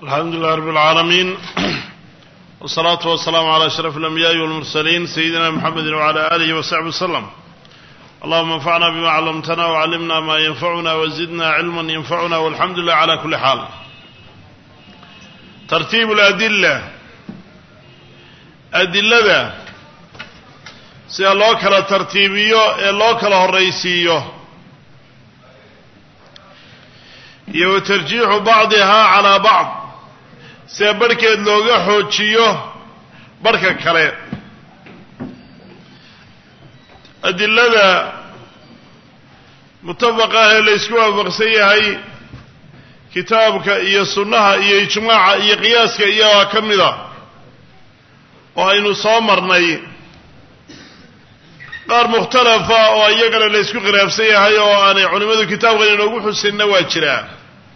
الحمد لله رب العالمين والصلاة والسلام على أشرف الأنبياء والمرسلين سيدنا محمد وعلى آله وصحبه وسلم. اللهم انفعنا بما علمتنا وعلمنا ما ينفعنا وزدنا علما ينفعنا والحمد لله على كل حال. ترتيب الأدلة أدلة سي الله كلا ترتيبيو الله كلا الرئيسيو وترجيح بعضها على بعض سي بركة لوغا حوجيو بركة كلا أدلة متفقة ليسكوها بغسية هاي كتابك إيا السنة إيا إجماع إيا قياسك إيا وكمدا وإنو صامرني قار مختلفة وإياقنا ليسكو غرابسية هاي وأنا علماء الكتاب غير نوغو حسين نواجرا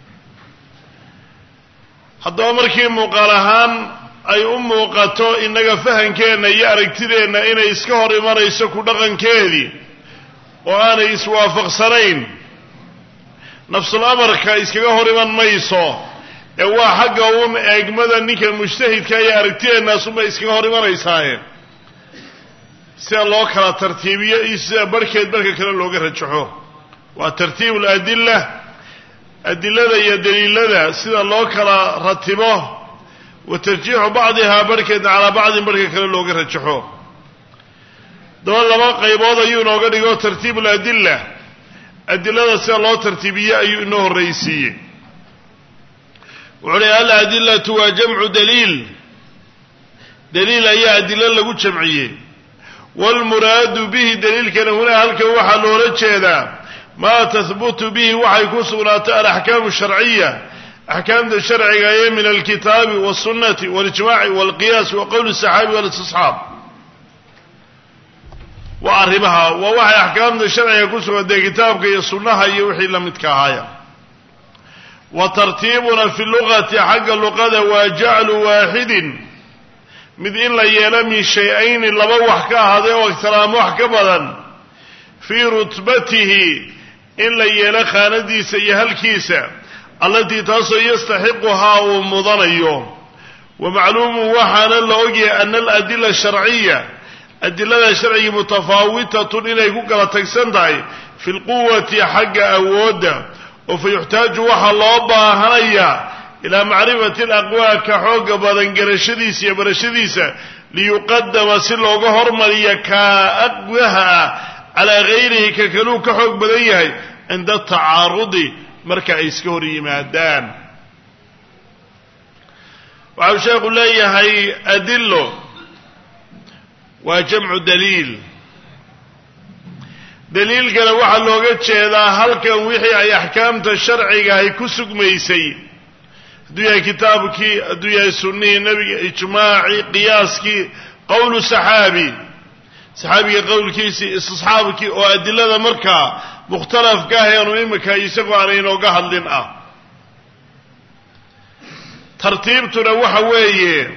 حتى أمركي مقالهان أي موقاتو إنك فهن كينا يأركتدين إنا إسكهر إمانا إسكو دقن كيدي وأنا إسوافق سنين نفس الأمر كإسكهر إمان ميسو إوا حقاهم أجمدا نيك المجتهد كي يأركتدين ثم إسكهر إمانا إساين سي الله كلا ترتيبية إسا بركة كلا لوغا رجحوه وترتيب الأدلة أدلة يا دليل سي الله كلا رتبوه وترجيح بعضها بركة على بعض بركة كلا لوغا رجحوه دول لما قيبوض أيو نوغا ديغو ترتيب الأدلة أدلة سي الله ترتيبية أيو إنه الرئيسية وعليها الأدلة وجمع دليل أي أدلة لغو جمعية والمراد به دليل كان هنا هلك وحا لولا جيدا ما تثبت به وحي كسرات الأحكام الشرعية أحكام الشرعية من الكتاب والسنة والإجماع والقياس وقول الصحابة والاستصحاب وعربها ووحي أحكام الشرعية كسرات الكتاب كي السنة يوحي لمتكاهايا وترتيبنا في اللغة حق اللغة وجعل واحد mid in la yeelo min shay-ayn laba wax ka ahaaday oo ikhtilaam wax ka badan fii rutbatihi in la yeelo khaanadiisa iyo halkiisa allatii taasoo yastaxiquhaa uu mudanayo wa macluumu waxaana la ogyahay ana aladila sharciya adilada sharciga mutafaawitatun inay ku kala tagsan tahay fi lquwati xagga awoodda oo fa yuxtaaju waxaa loo baahanayaa إلى معرفة الأقوى كحوق بدن قرشديس يا برشديس ليقدم سلوغ هرماليا كأقوها على غيره ككلو كحوق بديه عند التعارض مركع إسكوري مادان وعوشا يقول لي هاي أدله وجمع دليل كان واحد لوغة شهدا هل كان وحي أحكام الشرعي هاي كسوك ميسي دويا كتابك دويا سنة نبي إجماعي قياسك قول صحابي قول كيسي استصحابك وأدلة مركا مختلف كاهي ونميمك يسقوا علينا وقهد لنا ترتيب تنوح ويه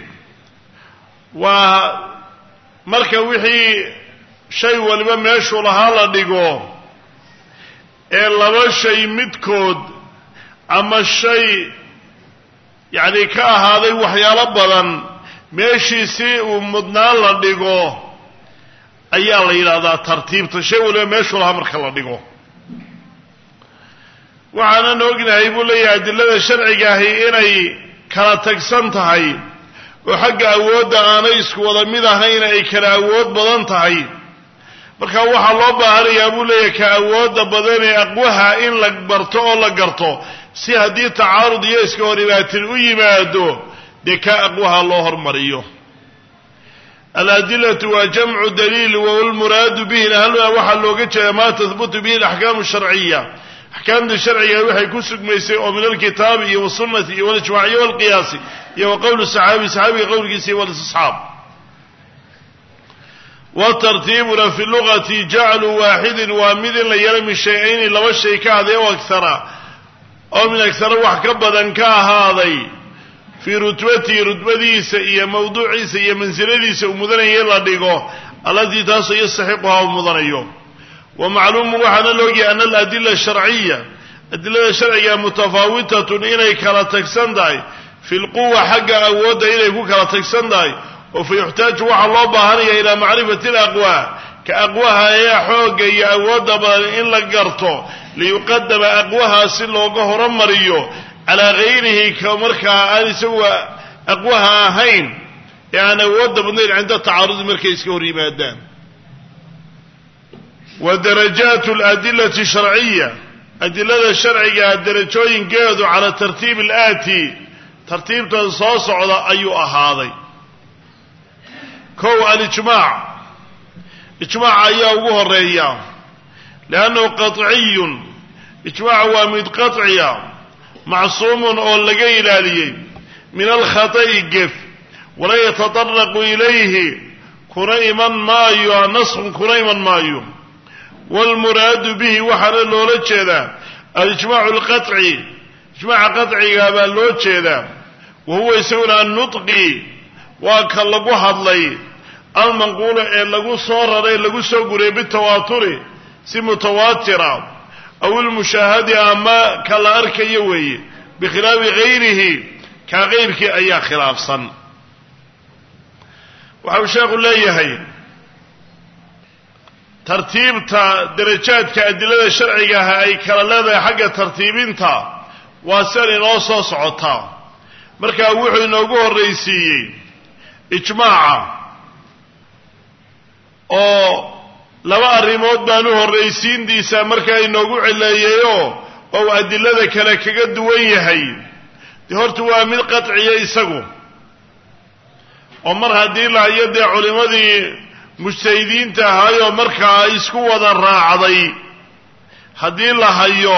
ومركا وحي شيء ولما ماشو لها لديقو إلا ما شيء مدكود أما الشيء يعني كهذا وحياة بدن ماشي سي ومدنان لديقو أيها الله هذا ترتيب تشيء ولا ماشي لها مركا لديقو وعنا نوقنا يقول لي أدلة الشرعي هي إني كانت تكسنتهاي وحق أود أنا يسكو وضميدها هين أي كان أود بدنتهاي marka waxa loo baahanaya buu leeyahay ka awood badan ee aqwaha in la barto oo la garto si hadii tacaarud iyo iska horibaatin u yimaado de ka aqwaha loo hormariyo al-adillatu wa jam'u dalil wa al-murad bihi hal waxa looga jeedaa ma tathbutu bihi al-ahkam ash-shar'iyya ahkam ash-shar'iyya waxay ku sugmaysay oo min al-kitab iyo sunnah iyo al-ijma' iyo al-qiyas iyo qawl sahabi qawlkiisa iyo al-ashab وترتيبنا في اللغة جعل واحد وامد لا يرمي شيئين لو شيء كهذا واكثر او من اكثر وحكبدا كهذا في رتبتي سي موضوعي سي منزلتي سي مدنيه لا دغو الذي تاس يستحقها ومدنيه ومعلوم وحنا لوجي ان الادله الشرعيه الأدلة الشرعية متفاوتة إني كلا تكسنداي fi lquwa xagga awoodda inay ku kala tagsan tahay oo fa yuxtaaju waxaa loo baahanaya ilaa macrifati alaqwaa ka aqwaha ee xoogga iyo awoodda badan in la garto liyuqadama aqwaha si looga horumariyo calaa gayrihi ka markaa aan isagu aqwaha ahayn ee aan awoodda badnayn cinda tacaarudi markay iska hor yimaadaan wa darajaat aladilati sharciya adilada sharciga darajooyinkeedu cala tartiib alaati tartiibtan soo socda ayuu ahaaday kow alijmaac ijmaaca ayaa ugu horeeya liannahu qatciyun ijmaaca waa mid qatciya macsuumun oo laga ilaaliyey min alkhata'i gef wala yataطaraqu ilayhi kuna iman maayo naskun kuna iman maayo wاlmuraadu bihi waxaana loola jeedaa alijmaacu alqaطci ijmaaca qaطciga baa loo jeedaa wa huwa isaguna annutqi waa ka lagu hadlay almanquula ee lagu soo raray lagu soo guriyay bitawaaturi si mutawaatira aw ilmushaahadi ama ka la arkayo weeye bikhilaafi gayrihi kaa kayrkii ayaa khilaafsan waxa uu sheekhu leeyahay tartiibta darajaadka adilada sharciga ah ay kala leedahay xagga tartiibinta waa sidan inoo soo socotaa markaa wuxuu inoogu horraysiiyey ijmaaca oo laba arrimood baan u horraysiintiisa markaa inoogu cileeyayoo ou adilada kale kaga duwan yahay dee horta waa mid qatciya isagu oo mar haddii la hayo dee culimmadii mujtahidiinta ahaayoo markaa ay isku wada raacday haddii la hayo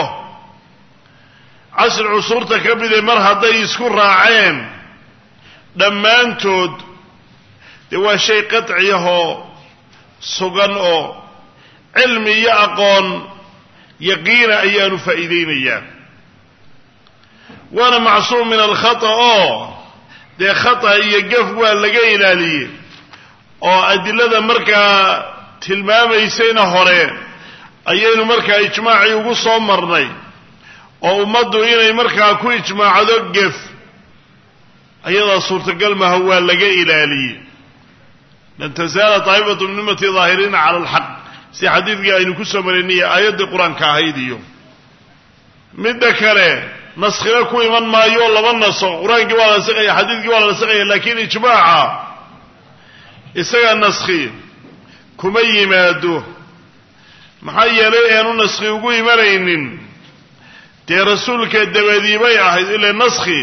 casri cusuurta ka mide mar hadday isku raaceen dhammaantood dee waa shay qatciyahoo sugan oo cilmi iyo aqoon yaqiina ayaanu faa'iideynayaa waana macsuum min alkhata oo dee khata iyo gaf waa laga ilaaliyey oo adilada markaa tilmaamaysayna hore ayaynu markaa ijmaacii ugu soo marnay oo ummaddu inay markaa ku ijmaacdo gef ayadaa suurtagal maha waa laga ilaaliyey lan tazaala taa'ifatu min ummati daahiriina cala alxaq si xadiidkii aynu ku soo maraynay aayaddii qur-aanka ahayd iyo midda kale naskhina ku iman maayo laba naso qur-aankii waa la nasakaya xadiidkii waa la nasakaya laakiin ijmaaca isaga naskhi kuma yimaado maxaa yeelay aanu naskhi ugu imanaynin dee rasuulka dabadii bay ahayd ila naskhi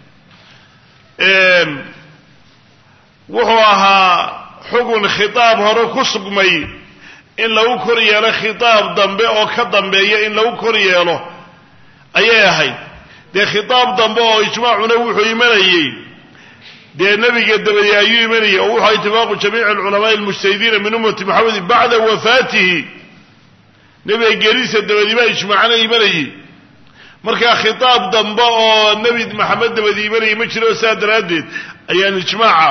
wuxuu ahaa xugun khitaab hore ku sugmay in lagu kor yeelo khitaab dambe oo ka dambeeya in lagu kor yeelo ayay ahayd dee khitaab dambe oo ijmaacuna wuxuu imanayey dee nebiga dabadii ayuu imanayay oo wuxuu itifaaqu jamiici alculamaai almujtahidiina min ummati maxamedin bacda wafaatihi nebiga geerisa dabadii baa ijmaacana imanayey markaa khitaab dambe oo nebi maxamed dabadii imanayay ma jiro saa daraaddeed ayaan ijmaaca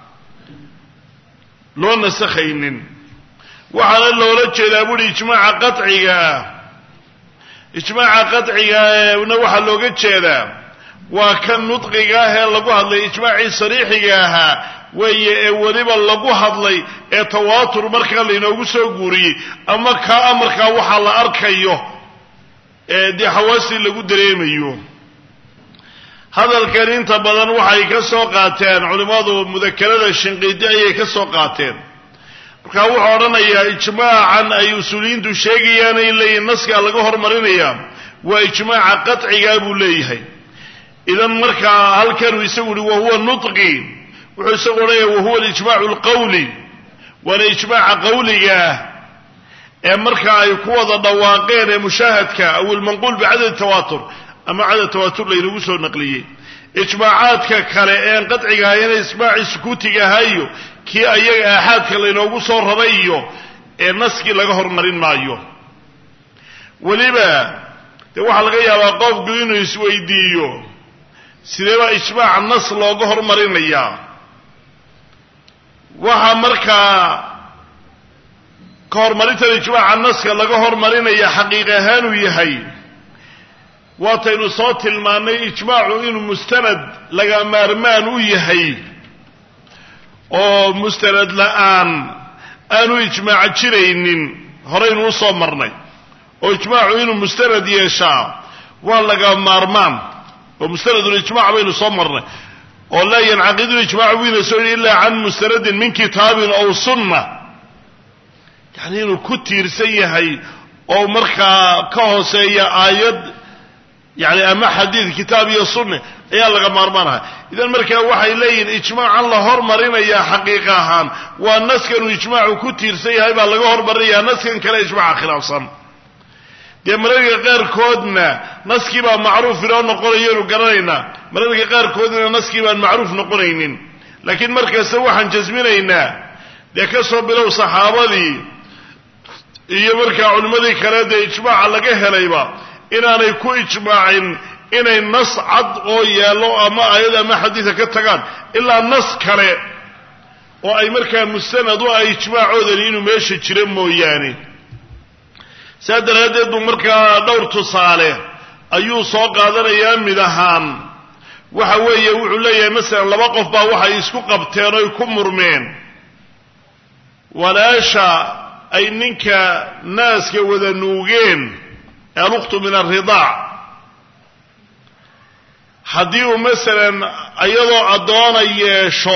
loo nasakhaynin waxaana loola jeedaa buuhi ijmaaca qaطciga ah ijmaaca qaطcigaana waxaa looga jeedaa waa kan nudqiga ah ee lagu hadlay ijmaacii sariixiga ahaa weeye ee weliba lagu hadlay ee tawaatur markaa laynoogu soo guuriyey ama kaa amarkaa waxaa la arkayo ee dee xawaastii lagu dareemayo hadalkan inta badan waxay ka soo qaateen culimmadu mudakarada shinqiidi ayay ka soo qaateen markaa wuxuu odhanayaa ijmaacan ay usuuliyiintu sheegayaan in leeyihin naskaa laga hormarinayaa waa ijmaaca qaطcigaa buu leeyahay idan markaa halkanuu isagu uhi wahuwa nutqi wuxuu isagu odhanaya wahuwa alijmaacu alqawli waana ijmaaca qawliga ah ee markaa ay ku wada dhawaaqeen ee mushaahadka aw ilmanquul bicadad tawaatur ama cadad tawaatur laynagu soo naqliyey ijmaacaadka kale een qaطciga ahayna ijmaacii sukuutiga ahayo kii ayaga aaxaadka laynoogu soo raray iyo ee naskii laga hormarin maayo weliba dee waxaa laga yaabaa qofku inuu isweydiiyo sideebaa ijmaaca nas looga hormarinayaa waxaa markaa ka hormarintan ijmaaca naska laga hormarinaya xaqiiq ahaan uu yahay waataynu soo tilmaannay ijmaacu inuu mustanad laga maarmaan u yahay oo mustanad la'aan aanu ijmaac jiraynin horaynu u soo marnay oo ijmaacu inuu mustanad yeeshaa waa laga maarmaan oo mustanadul-ijmaac baynu soo marnay oo laa yancaqidu ijmaacu wayna soo yidhi ilaa can mustanadin min kitaabin aw sunna yacni inuu ku tiirsan yahay oo markaa ka hooseeya aayad yani ama xadiid kitaab iyo sunne ayaa laga maarmaanaha idan markaa waxay leeyihin ijmaacan la hormarinayaa xaqiiqa ahaan waa naskanuu ijmaacu ku tiirsan yahay baa laga hormarinayaa naskan kale ijmaaca khilaafsan dee mararka qaarkoodna naskii baa macruuf inoo noqonayaynu garanaynaa mararka qaarkoodna naskii baan macruuf noqonaynin laakiin markasta waxaan jasminaynaa dee ka soo bilow saxaabadii iyo markaa culimmadii kale dee ijmaaca laga helayba inaanay ku ijmaacin inay nas cad oo yaallo ama aayad ama xadiida ka tagaan ilaa nas kale oo ay markaa mustanad u ah ijmaacoodani inuu meesha jiro mooyaane saa daraaddeed buu markaa dhowr tusaale ayuu soo qaadanayaa mid ahaan waxa weeye wuxuu leeyahay masalan laba qof baa waxay isku qabteen oy ku murmeen walaasha ay ninka naaska wada nuugeen alukhtu min alridaac haddii uu masalan iyadoo addoona yeesho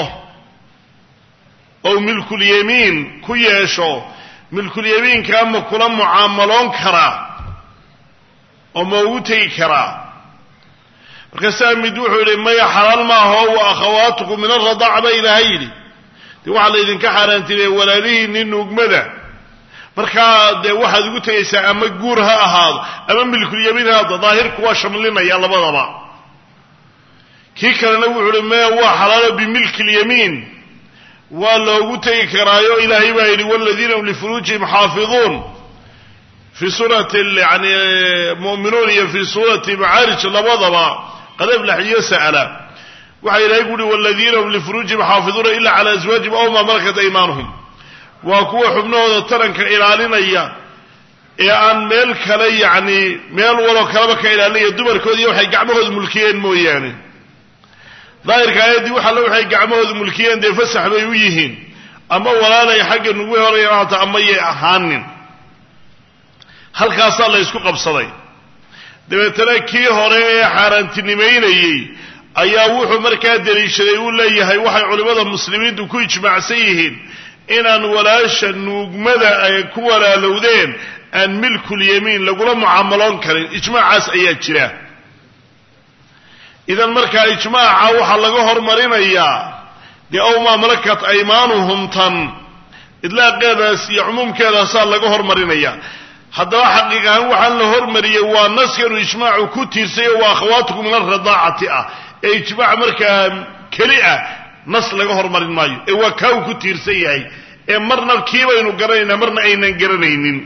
oo milkulyamiin ku yeesho milkulyamiinkaa ma kula mucaamaloon karaa oo ma ugu tegi karaa markaasaa mid wuxuu yidhi maya xalaal maaha oo wa akhawaatukum min alradaac baa ilaahay yidhi dee waxaa laydinka xaaraantinaya walaalihiinni nuugmada markaa dee waxaad ugu tegaysaa ama guur ha ahaado ama milkulyamiin ha ahaado daahirku waa shamlinaya labadaba kii kalena wuxuu uhi maya waa xalaalo bimilki lyamiin waa loogu tegi karaayo ilaahay baa yidhi waladiina hum lifuruujihim xaafiduun fii suurati yani mu'minuun iyo fii suurati macaarij labadaba qad aflax iyo sa'ala waxaa ilahay ku uhi waladiina hum lifuruujihim xaafiduuna ila cala aswaajihim aw maa malakat aymaanuhum waa kuwa xubnahooda taranka ilaalinaya ee aan meel kale yacni meel waloo kaleba ka ilaalinaya dumarkooda iyo waxay gacmahooda mulkiyeen mooyaane daahirka aayaddii wax alle waxay gacmahooda mulkiyeen dee fasax bay u yihiin ama walaalay xagga nugu horaya ahaata ama yay ahaanin halkaasaa la ysku qabsaday dabeetana kii hore ee xaaraantinimaynayey ayaa wuxuu markaa daliishaday uu leeyahay waxay culimmada muslimiintu ku ijmaacsan yihiin inaan walaasha nuugmada ay ku walaalowdeen aan milkulyamiin lagula mucaamaloon karin ijmaacaas ayaa jira idan markaa ijmaaca waxaa laga hormarinayaa dee aw maa malakat aymaanuhum tan idlaaqeedaas iyo cumuumkeedaasaa laga hormarinaya haddaba xaqiiq ahaan waxaan la hormariyey waa naskanuu ijmaacu ku tiirsayo waa akhawaatukum min alradaacati ah ee ijmaac markaa keli ah nas laga hormarin maayo ee waa kaa uu ku tiirsan yahay ee marna kii baynu garanaynaa marna aynan garanaynin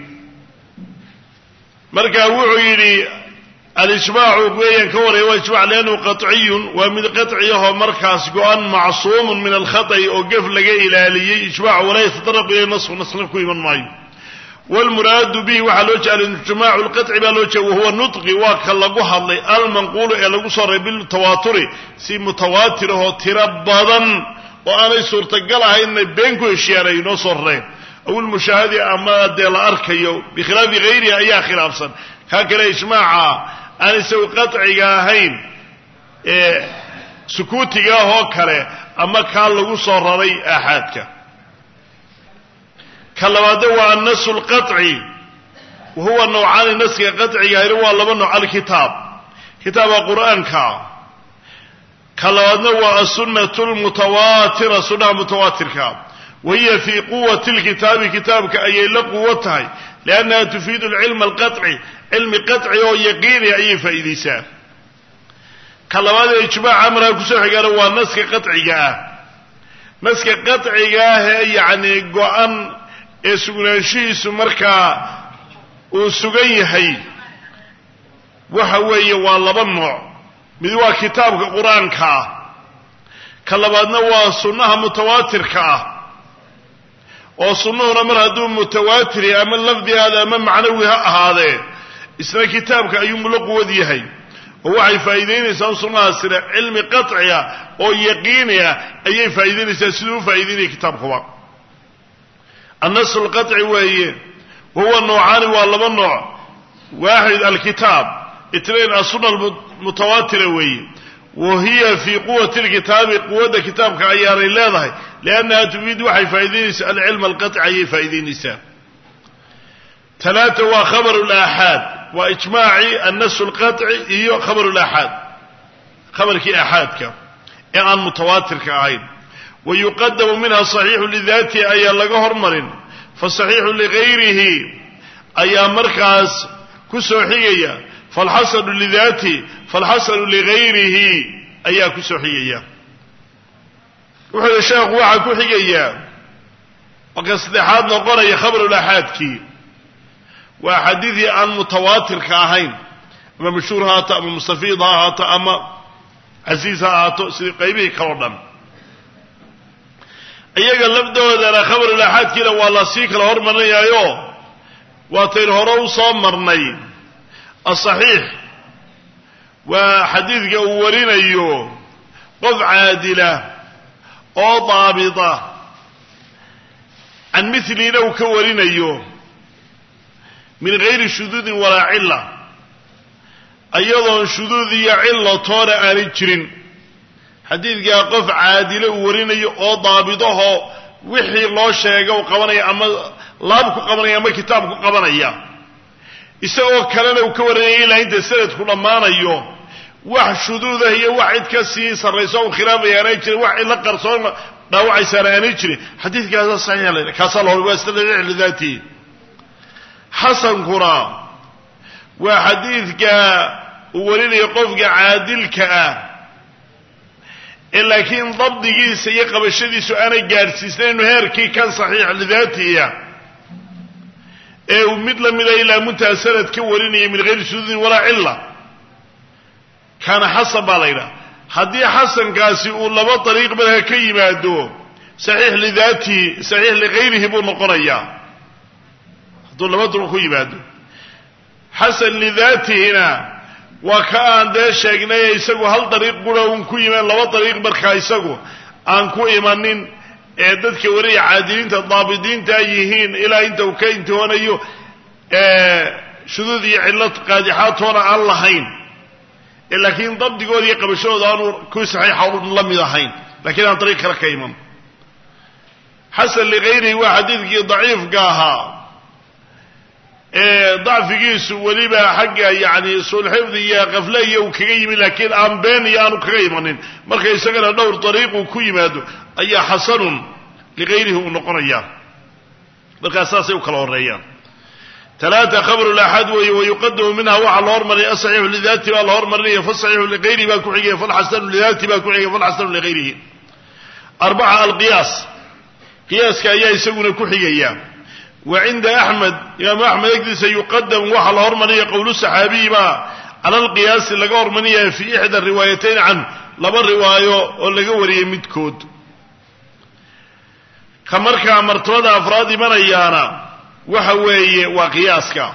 marka wuxuu yidhi alijmaacu weeyaan ka waraya waa ijmac liannahu qatciyun waa mid qatciyahoo markaas go-an macsuumun min alkhata'i oo gef laga ilaaliyey ijmacu walaa yatadaraqu ilay nasku nasna ku iman maayo wlmuraadu bihi waxaa loo jeeda ijmaacu lqaطci baa loo jeeda wahuwa nudqi waa ka lagu hadlay almanquulu ee lagu soo reey biltawaaturi si mutawaatir ahoo tiro badan oo aanay suurtagal ahaynna been ku heshiyaan ay inoo soo rareen aw lmushaahadi ama dee la arkayo bikhilaafi hayrihi ayaa khilaafsan kaa kale ijmaaca aan isagu qaطciga ahayn ee sukuutiga ah oo kale ama kaa lagu soo raray aaxaadka ka labaadna waa annasu lqaطci wahuwa nawcaani naska qaطciga ahina waa laba nooc alkitaab kitaabka qur'aanka ka labaadna waa asunatu lmutawaatira sunnaha mutawaatirka wahiya fii quwati lkitaabi kitaabka ayay la quwo tahay liannaha tufiidu alcilma alqaطci cilmi qaطci oo yaqiini ayay faa'iidaysaa ka labaad ee ijmaaca amarkaa kusoo xigaana waa naska qaطciga ah naska qaطciga ah ee yacni go-an ee sugnaanshihiisu markaa uu sugan yahay waxa weeye waa laba nooc mid waa kitaabka qur-aanka ah ka labaadna waa sunnaha mutawaatirka ah oo sunnuhuna mar hadduu mutawaatiri ama lafdigaada ama macnawi ha ahaadee isna kitaabka ayuu la quwad yahay ووحي فايدين سنصنع سنة علم قطعية أو يقينية أي فايدين سنسلوا فايدين كتاب خوا النص القطعي وهو النوعان والله النوع واحد الكتاب اثنين السنة المتواترة وهي في قوة الكتاب قوة كتاب كعيار الله لأنها تفيد وحي فايدين العلم القطعي فايدين سنة ثلاثة وخبر الآحاد وإجماعي النص القطعي هي خبر الآحاد خبرك آحادك يعني متواتر كعين ويقدم منها صحيح لذاته أي لغهر مرن فالصحيح لغيره أي مركز كسوحية فالحسن لذاته فالحسن لغيره أي كسوحية وحد الشيخ وعى كحية وقصد حاد نقرأ خبر الآحادك وحديثي عن متواتر كاهين أما مشهور هاتا أما مستفيض هاتا أما عزيز هاتا سيدي قيبه كوردن أيها اللبدو إذا خبر الأحد كلا والله سيك الهور مرني أيوه واتين هرو صامرني الصحيح وحديث قورين أيوه قف عادلة أو ضابطة عن مثل لو كورين أيوه من غير شذوذ ولا علة أيضا شذوذ يا علة طار آلجرين حديث قف عادلة وريني أو ضابطه وحي الله شيئا وقبني أما لابك قبني أما كتابك قبني إساء كلنا وكوريني إلا أنت سنة كل مانا يوم وح شذوذه هي واحد كسي سرسون خلافه يانيجري واحد لقرصون نوعي سرانيجري حديث هذا صحيح لنا كسله الواسطة لذاته حسن قرآن وحديث وريني يقف عادل كأه إلا كين ضبطي سيقب الشدي سؤال جارسيس لأنه هيركي كان صحيح لذاته ومثل من إلى منتهى سنة كوريني من غير شذوذ ولا علة كان حسب علينا حدي حسن قاسي ولا طريق منها كيما دو صحيح لذاته صحيح لغيره بالنقرية دول ما تروحوا يبادوا حسن لذاته هنا وكان ده شيغنا يسغو هل طريق قولون كو يمان لبا طريق بركا يسغو ان كو ايمانين ددك وري عادلين ضابطين تايهين الى انت وكنت هونيو شذوذ علة قادحات هنا اللهين لكن ضبطيغود يقبشود انو كو صحيح او لم يدحين لكن عن طريق كلا كيمن حسن لغيره وحديث ضعيف قاها ضعف جيس وليبا حقا يعني سول حفظي غفليه وكيم لكن ام بين يانو كيمنين marka isagana dhowr طريق uu ku yimaado ayaa xasan ligayrihi uu noqonaya marka asaasay u kala horeeyaan ثلاثه خبر الاحد ويقدم منها وعلى الهرمري الصحيح لذاته والهرمري فالصحيح لغيره با كحييه فالحسن لذاته با كحييه فالحسن لغيره اربعه القياس قياس كايا يسغنا كحييه وعند أحمد إمام أحمد يقدس يقدم وحل هرمانية قول الصحابي على القياس اللي هرمانية في إحدى الروايتين عن لبا الرواية اللي قوري متكود كمركا مرتبة أفراد مريانا وحوي وقياسك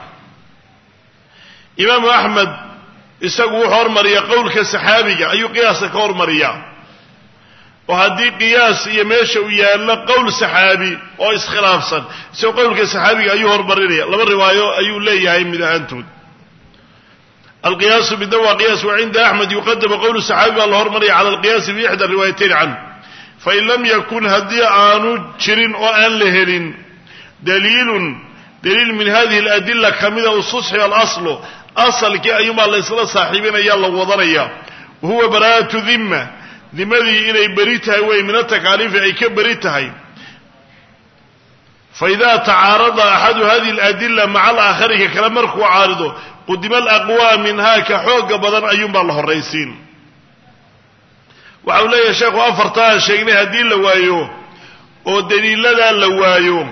إمام أحمد يسقو هرمانية قول كالصحابي أي قياسك هرمانية وهذه قياس يمشي ويالا قول صحابي او اسخلافا سو قولك الصحابي ايو هربرينيا لبا روايه ايو ليهي ميدانتود القياس بدوا قياس وعند احمد يقدم قول الصحابي الهرمري على القياس في احدى الروايتين عنه فان لم يكن هدي انو جرين او ان لهلين دليل من هذه الادله كمده الصحيح الاصل اصل كي ايما الله يسلا صاحبين يلا وضريا وهو براءه ذمه لماذا إلي بريتها ومن التكاليف أي كبريتها فإذا تعارض أحد هذه الأدلة مع الآخر كلام مركو عارضه قدم الأقوى منها كحوق بدن أيوم الله الرئيسين وعلي يا شيخ أفرتها شيخنا هدين لوايو ودليل لنا لوايو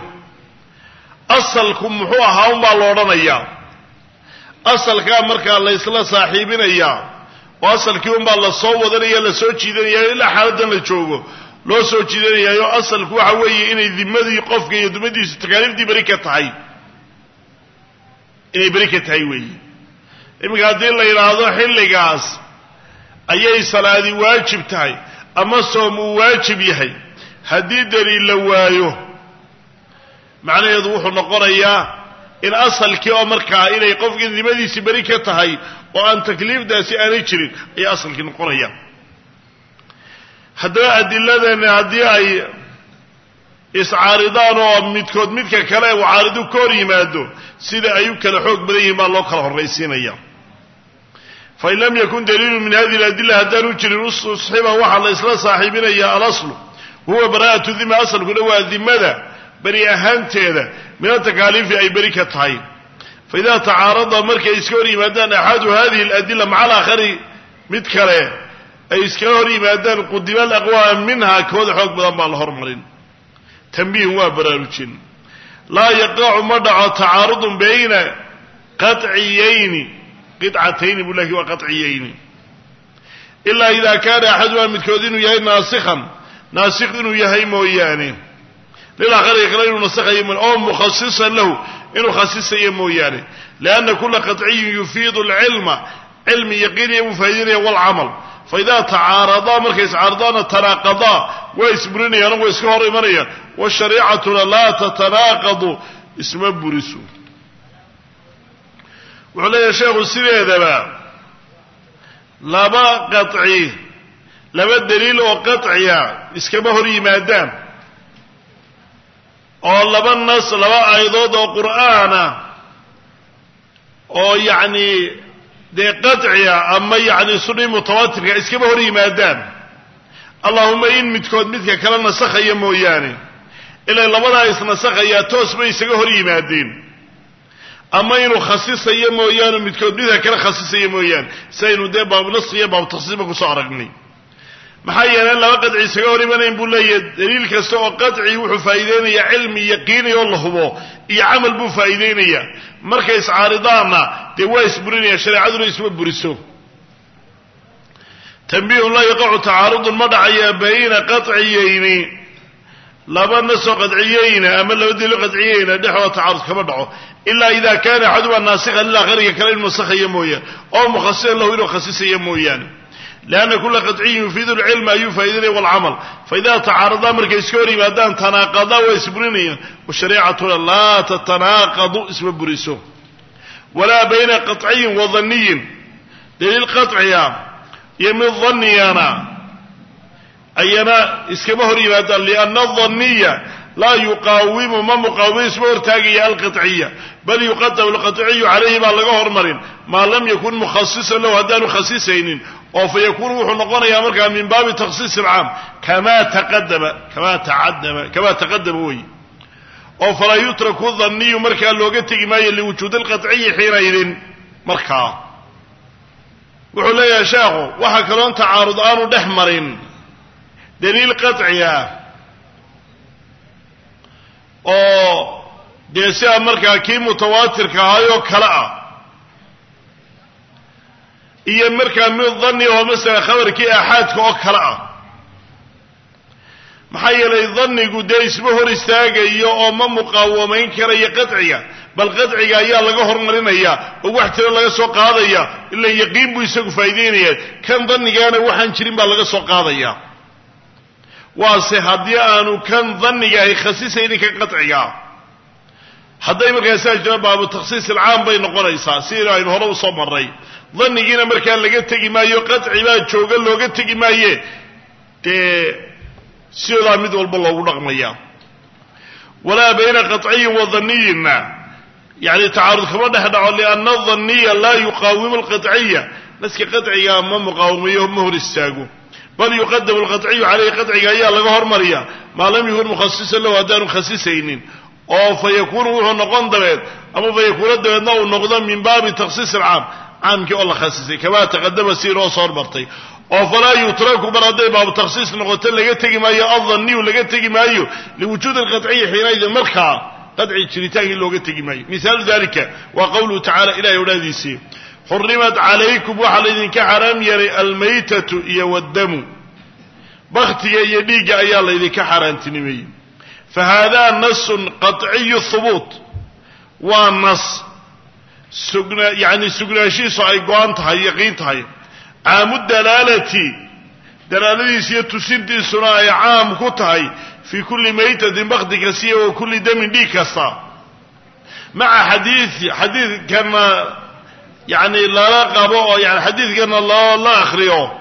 أصلكم هو هاوم بالورانيا أصل كان مركا الله يسلا صاحبين أيام وأصل كيوم بالله صوّد لي يلا سوتشي دنيا إلا حالة نشوفه لو سوتشي دنيا يو أصل كوا حوي إني ذمدي قف كي ذمدي ستكاليف دي بركة هاي إني بركة هاي وي iminka haddii la yidhaahdo xilligaas ayay salaadi waajib tahay ama soom uu waajib yahay haddii daliil la waayo macnaheedu wuxuu noqonayaa in asalkii oo markaa inay qofkii nimadiisii beri ka tahay oo aan takliifdaasi aanay jirin ayay asalkii noqonayaan haddaba adiladani haddii ay iscaaridaan oo midkood midka kale uu caaridu ka hor yimaado sida ay u kala xoog badan yihiin baa loo kala horraysiinaya fain lam yakun daliilu min hadihi aladilla haddaanu jirin usxiba waxaa la isla saaxiibinaya alaslu wahuwa bara'atu dima asalkuna waa dimada beri ahaanteeda min atakaaliifi ay beri ka tahay faidaa tacaarada markay iska hor yimaadaan axadu hadihi aladilla maca alaakhari mid kale ay iskaga hor yimaadaan qudima alaqwaa minha kooda xoog badan baa la hormarin tanbiihun waa baraarujin laa yaqacu ma dhaco tacaarudun bayna qaciyayni qidcatayni buu lakin waa qaciyayni ilaa idaa kaana axaduha midkood inuu yahay naasikh inuu yahay mooyaane lilakhariga kale inuu nasakhayo oo mukhasisan lahu inuu khasisayo mooyaane lianna kula qaciyin yufiidu alcilma cilmi yaqiiniya buu faa'idaynaya walcamal faidaa tacaaradaa markay iscaaradaana tanaaqadaa waa isburinayaan waa iska hor imanayaan washariicatuna laa tatanaaqadu isma buriso wuxuu leeyahay sheekhu sideedaba laba daliil oo qaciya iskama hor yimaadaan oo laba aayadood oo qur'aana oo yacni dee qaciya ama yacni sunni mutawaatirka iskama hor yimaadaan allahuma in midkood midka kala nasakhaya mooyaane ilaa labadaa isnasakhayaa toos bay isaga hor yimaadeen ama inuu khasisayo mooyaane midkood midka kale khasisayo mooyaane saynu dee baabunasri iyo baabutakhsiisba kusoo aragnay maxaa yeelay laba qadci isaga hor imanayn buu leeyahay daliil kasta oo qadci wuxuu faa'iideynayaa cilmi yaqiini oo la hubo iyo camal buu faa'iideynayaa markay iscaaridaanna dee waa isburinaya shareecaduna isma buriso tanbiihun laa yaqacu tacaarudun ma dhacaya bayna qaciyayni laba nasoo qadciyeyna ama laba daliilo qadciyeyna dhexdooda tacaarud kama dhaco ilaa ida kaana axaduha naasikhan lilakhariga kale inuu nasakhaya mooyaane oo mukhasisan lahu inuu khasisaya mooyaane lianna kula qaciyin yufiidu lcilma ayuu faa'idaynaya walcamal faidaa tacaaradaa markay iska hor yimaadaan tanaaqadaa waa isburinayaan washariicatuna laa tatanaaqadu isma buriso walaa bayna qaciyin wa danniyin daliil qaciya iyo mid danniyana ayana iskama hor yimaadaan lianna adaniya laa yuqaawimu ma muqaawimo isma hortaagaya alqaciya bal yuqadamu alqaciyu calayhi baa laga hormarin maa lam yakun mukhasisan lahu haddaanu khasisaynin oo fa yakuunu wuxuu noqonayaa markaa min baabi takhsiis alcaam kamaa taqadama wey oo falaa yutraku dhanniyu markaa looga tegi maayo liwujuudi alqaciyi xiinaydin markaa wuxuu leeyahay sheekhu waxaa kaloon tacaarud aanu dhex marin daliil qaciya oo dee sidaa markaa kii mutawaatirka ahaayoo kale ah iyo markaa mid danni oo masala khabarkii aaxaadka oo kale ah maxaa yeelay dannigu dee isma hor istaagayo oo ma muqaawamayn karayo qadciga bal qadciga ayaa laga hormarinaya oo wax tiro laga soo qaadaya ilaa yaqiin buu isagu faa'iideynaya kan dannigaana waxaan jirin baa laga soo qaadaya waase haddii aanu kan danniga ay khasisaynin kan qadciga hadday markaa saa jira baabu takhsiis alcaam bay noqonaysaa sidaynu aynu hore usoo marray dannigiina markaa laga tegi maayo qadci baa jooga looga tegi maaye dee sidaa mid walba loogu dhaqmaya walaa bayna qaciyin wa danniyinna yani tacaarud kama dhex dhaco lianna adanniya laa yuqaawimu alqaciya naska qadciga ma muqaawamayo ma hor istaago bal yuqadamu alqaciyu caleyhi qadciga ayaa laga hormariya maa lam yakun mukhasisan lahu haddaanu khasisaynin oo fa yakuunu wuxuu noqon dabeed ama fa yakuuna dabeedna uu noqdo min baabi takhsiis alcaam caamkii oo la khasisay kamaa taqadama si inoo soo hormartay oo falaa yutraku mar hadday baabu takhsiis noqoto laga tegi maayo adhanniyu laga tegi maayo liwujuudi alqaciyi xiinaydin markaa qadci jiritaankii looga tegi maayo mihaalu dalika waa qawluhu tacala ilahay odhaadiisii xurimat calaykum waxaa laydinka xaraam yeelay almaytatu iyo waddamu baktiga iyo dhiigga ayaa laydinka xaaraantinimeeyey fa haadaa nasun qaciyu hubuut waa nas يعني سجناشيس أي قوانتها يقينتها عام الدلالة دلالة سيتسد سناء عام كتهي في كل ميتة بغد كسية وكل دم دي كسا مع حديث كان يعني لا قبو يعني حديث كان الله أخريه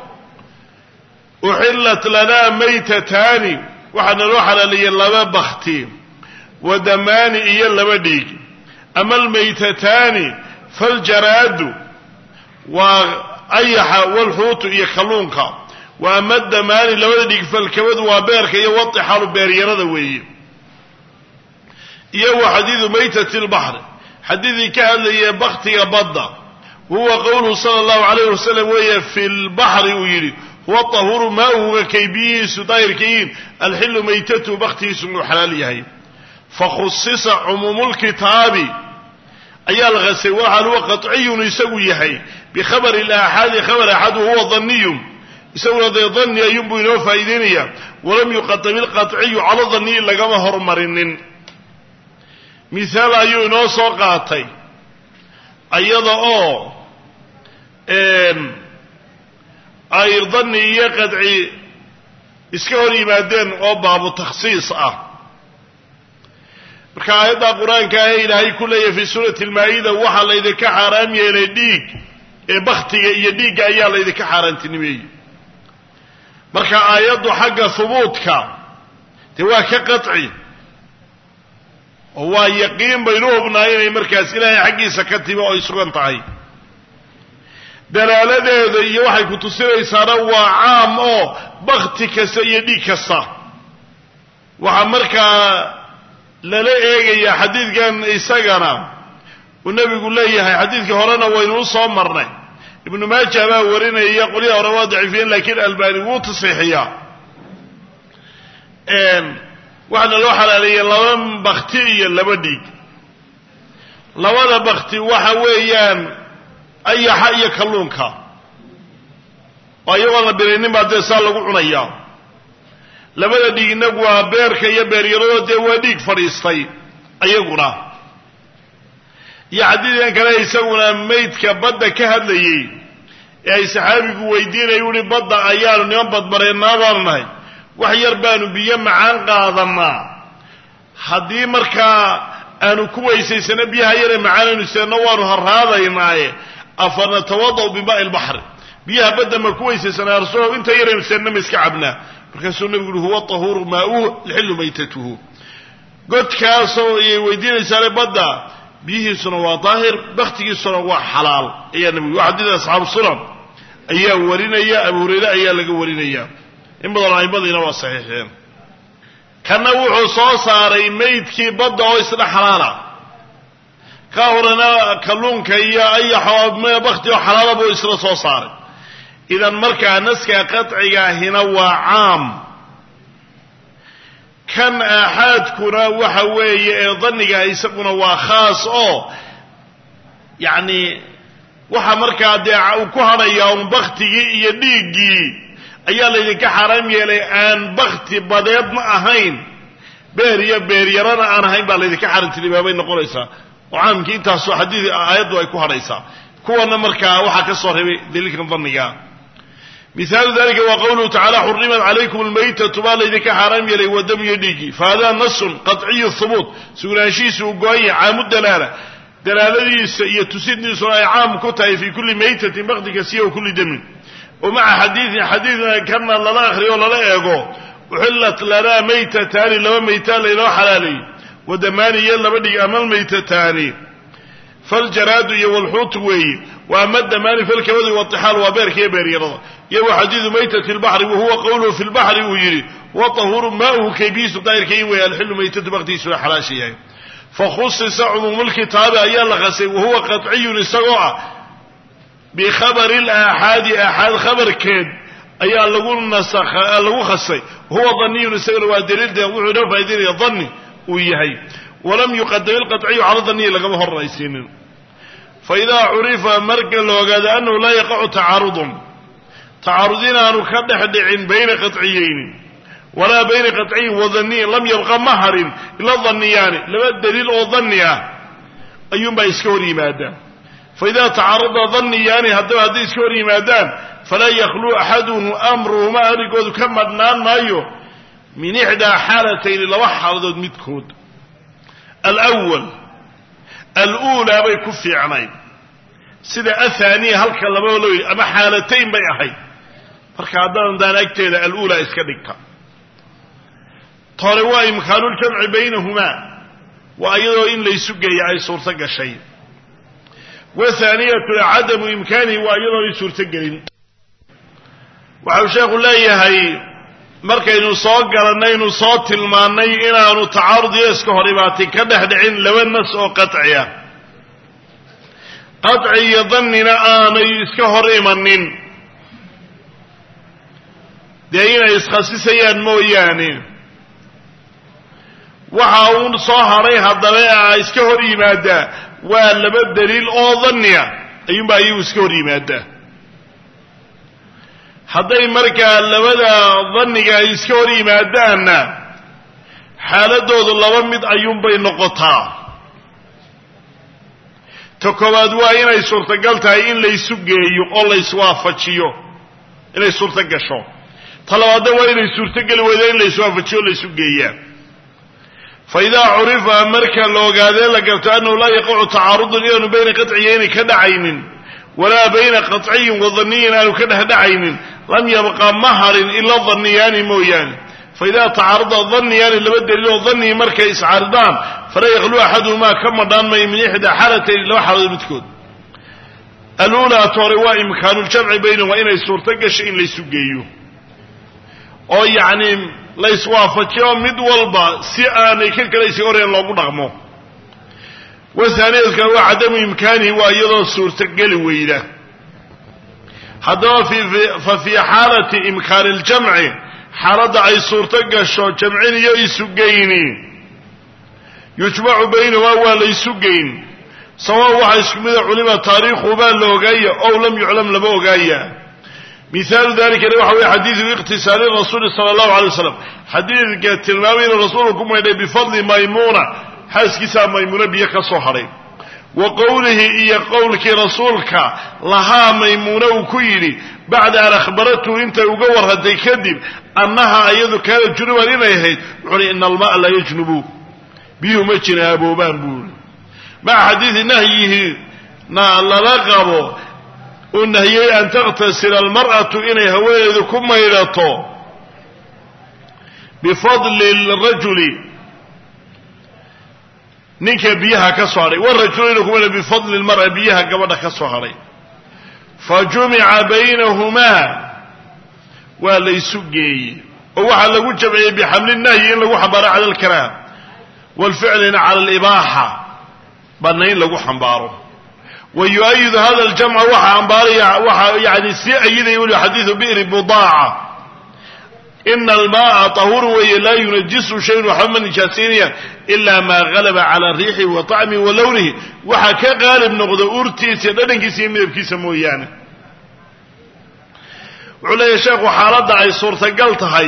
أحلت لنا ميتتان وحنا نروح على لي اللبا بختي ودمان إيا اللبا ديك أما الميتتان فالجراد وأيح والحوت يخلونك وأما الدمان اللبا ديك فالكبد وبيرك يوطي حال بيريرا ذوي إيا حديث ميتة البحر حديث كان لي بختي بضا وهو قوله صلى الله عليه وسلم وهي في البحر ويري هو الطهور ماءه كيبيه ستاير كين الحل ميتته بختي سنو حلاليه فخصص عموم الكتاب أي الغسواء هو قطعي يسويه بخبر الآحاد خبر أحد هو ظني يسوي هذا ظني ينبو له فايدينيا ولم يقدم القطعي على ظني إلا كما هرمرن مثال أيو نوصو قاطي أيضا ay dhanni iyo qadci iska hor yimaadeen oo baabu takhsiis ah marka ayada quraanka ay ilaahay ku leeyahay fi suurati al-maa'ida waxa la idinka xaraam yeelay dhiig ee bakhtiga iyo dhiigga ayaa la idinka xaaraantinimeeyay marka ayadu xagga thubuutka te waa ka qadci oo waa yaqiin baynu ognaayeen markaas ilaahay xaqiisa ka timo oo isugan tahay dalaaladeeda iyo waxay ku tusinaysaa waa caam oo bakhti kasta iyo dhiig kasta waxa markaa lala eegaya xadiidkan isagana uu nabigu leeyahay xadiidkii horena waynu soo marnay ibnu maajah baa warinaya qoliyaha hore waa daciifiyeen laakiin albani wuu tasxiixiyaa waxaana loo xalaaleeyay laba bakhti iyo laba dhiig labada bakhti waxa weeyaan ayaxa iyo kalluunka oo iyagoo la biraynin baa dee saa lagu cunayaa labada dhiigna waa beerka iyo beeryarado dee waa dhiig fadhiistay ayaguna iyo xadiidkan kale isaguna maydka badda ka hadlayey ee ay saxaabigu weydiinaya uhi badda ayaanu niman badmareennaadaanu nahay wax yar baanu biyo macaan qaadanaa haddii markaa aanu ku weysaysano biyaha yare macaanaynu seedno waanu harraadaynaaye afanatawada bimaa'i al-bahr biyaha badda ma ku weysaysana rasuul inta yareen seedna ma iska cabnaa markaasuu nabigu huwa tahuru maa'uhu lixillu maytatuhu godkaasoo ay weydiinaysaa badda biyihiisuna waa daahir bakhtigiisuna waa xalaal ayaa nabigu xadiida asxaabu sunan ayaa warinaya abu hurayra ayaa laga warinaya in badan aimadiina waa saxiixeen kana wuxuu soo saaray maydkii badda oo isna xalaala ka horena kalluunka iyo ayaxa bakhti oo xalaala buu isla soo saaray idan markaa naska qatciga hina waa caam kan aaxaadkuna waxa weeye ee dhanniga isaguna waa khaas oo yacni waxa markaa dee uu ku hadhayaa un bakhtigii iyo dhiiggii ayaa laydinka xaaraam yeelay aan bakhti badeedna ahayn beer iyo beeryarana aan ahayn baa laydinka xaaraantinimaabay noqonaysaa oo caamkii intaasoo xadiid aayaddu ay ku hadhaysaa kuwana markaa waxaa ka soo reebay daliilkan dhanniga مثال ذلك وقوله تعالى حرمت عليكم الميتة ما لذلك حرام يلي ودم يديكي فهذا نص قطعي الثبوت سناشيس وقوي عام الدلالة دلالة يتسدني صناع عام كتاي في كل ميتة بغد كسية وكل دم ومع حديثنا كان لا آخر ولا لا يقو وحلت لنا ميتتان لما ميتان لنا حلالي ودماني يلا بدي أمال ميتتان فالجراد والحوت وي وأما الدمان فالكبد والطحال وبارك يبير يرضى يو حديث ميتة البحر وهو قوله في البحر ويري وطهور ماءه كيبيس داير كيوي الحل ميتة بغتيس وحلاشي فخصص عموم الكتاب أيان لغسي وهو قطعي للسقوع بخبر الآحاد آحاد خبر كيد أيان لقول النسخ لقول خسي هو ظني للسقوع ودليل ده وحده فايدين يظني ويهي ولم يقدم القطعي على ظني لقبه الرئيسين فإذا عرف مركل وقال أنه لا يقع تعارضين أنه كدح دعين بين قطعيين ولا بين قطعي وظني لم يبقى مهر إلا الظنيان لما الدليل أو ظنيا أيوم بيسكوري ماذا فإذا تعرض ظنيان هذا حديث كوري مادان فلا يخلو أحدهم أمره ما أريد كما نان مايو من إحدى حالتين لو حرضت متكود الأولى بيكفي عنين سيدة الثانية هل كلمة ولوي أما حالتين بيحي فركادان دان أكتيد الأولى إسكدكتا طاروا إمكان الجمع بينهما وأيضا إن ليسوا أي صورة شيء وثانية عدم إمكانه وأيضا صورة قليل وعوشاق الله يهي markaynu soo garanaynu soo tilmaannay inaanu tacaarud iyo iska hor imaatay ka dhexdhicin laba nas oo qatciya qatci iyo dannina aanay iska hor imanin dee inay iskhasisayaan mooyaane waxa uun soo haray haddaba a iska hor yimaadaa waa laba daliil oo danniya ayuunbaa iyagu iska hor yimaadaa hadday markaa labada dhanniga ay iska hor yimaadaanna xaaladoodu laba mid ayuunbay noqotaa ta koowaad waa inay suurtagal tahay in laysu geeyo oo layswaafajiyo inay suurto gasho ta labaadna waa inay suurtogeli weydo in layswaafajiyo o laysu geeyaa fa idaa curifa marka la ogaadee la garto annahu laa yaqacu tacaarudun inaanu bayna qatciyayni ka dhacaynin walaa bayna qaطciyin wa dhanniyin aanu ka dhexdhacaynin lam yabqa maharin ila dhanniyaani mooyaane faidaa tacaarada dhanniyaani laba daliiloo dhanniyi markay iscaaridaan falaa yakhlu axaduhumaa ka madhaan mayo min ixdaa xaalatayn laba xaaladood midkood aluulaa toore waa imkaanuljamci baynahum waa inay suurto gasho in laysu geeyo oo yacni layswaafajiyo mid walba si aanay ka kalaysi horeen loogu dhaqmo wahaaniyadka waa cadamu imkaanihi waa iyadoo suurtogeli weyda haddaba fa fii xaalati imkaani iljamci xaaladda ay suurto gasho jamcin iyo isugeyni yujmacu baynahumaa waa laysu geyn sawaab waxaa isku mida culima taariikhu baa la ogaaya ow lam yuclam lama ogaaya mihaalu dalikana waxa weye xadiidu iqtisaali rasuuli sala allahu alay wasalam xadiidka tilmaamay inuu rasuulku ku maydhay bifadli maymuuna xaaskiisaa maymuuna biyo ka soo hadhay wa qowlihi iyo qowlkii rasuulka lahaa maymuuna uu ku yidhi bacda an akhbaratu intay uga warrantay kadib annahaa iyadu kaanat junuban inay ahayd wuxuuhi ina alma'a laa yajnubu biyuhu ma jinaaboobaan buuri maca xadiidi nahyihi na lala qabo uu nahiyey an takhtasila almar'atu inay haweeneedu ku maydhato bifadli rajuli ninka biyaha ka soo hadhay warajulina kuma bifadli lmar'a biyaha gabadha ka soo hadhay fa jumica baynahumaa waa laysu geeyey oo waxaa lagu jamciyey bixamli nahyi in lagu xambaaro cala alkaraaha waalficlina cala alibaaxa bannayn lagu xambaaro wa yu-ayidu hada aljamca waxaa ambaaraya waxaa yani sii ayidaya weliba xadiidu bi'ri budaaca ina almaaa tahuuru weeye laa yunajisu shayun waxba ma nijaasaynayaan ilaa maa galaba calaa riixihi wa طacmihi wa lownihi waxaa ka qaalib noqda urtiisa dhadhankiisa iyo midabkiisa mooyaane wuxuu leeyahay sheekhu xaaladda ay suurtagal tahay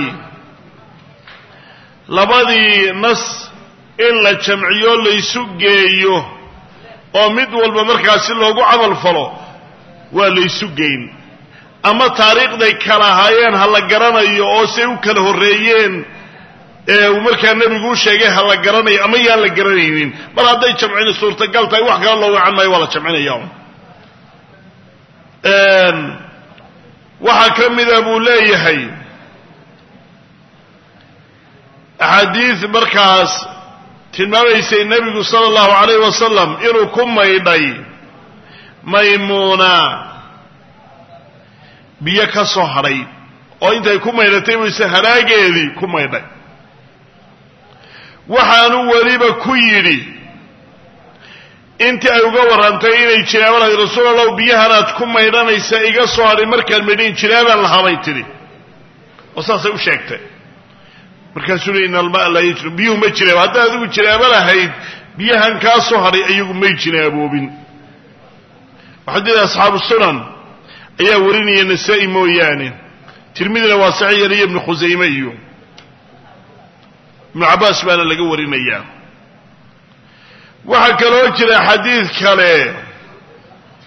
labadii nas in la jamciyo laysu geeyo oo mid walba markaasi loogu camal falo waa laysu geyn ama taariikhday kala ahaayeen ha la garanayo oo say u kala horreeyeen ee uu markaa nebigu u sheegay ha la garanayo ama yaan la garanaynin mar hadday jamcini suurtagal tahay wax kala loo wacan maayo waa la jamcinaya waxaa ka mida buu leeyahay axaadiid markaas tilmaamaysay nebigu sala allahu calayh wasalam inuu ku maydhay maymuuna biyo ka soo hadhay oo intay ku maydhatay buyse hadhaageedii ku maydhay waxaanu weliba ku yidhi intii ay uga warrantay inay jinaaba lahayd rasuul allahu biyahanaad ku maydhanaysa iga soo hadhay markaan maydhayn jinaabaan lahabay tidhi oo saasay u sheegtay markaasuu leey ina almaa laa yajnub biyuhu ma jinaabo haddaad adigu jinaabo lahayd biyahan kaa soo hadhay iyagu may jinaaboobin xadiid asxaabu sunan ayaa warinaya nasaa-i mooyaane tirmidina waa saxiix yariyo ibnu khusayme iyo ibnu cabbaas baana laga warinayaa waxaa kaloo jira xadiid kale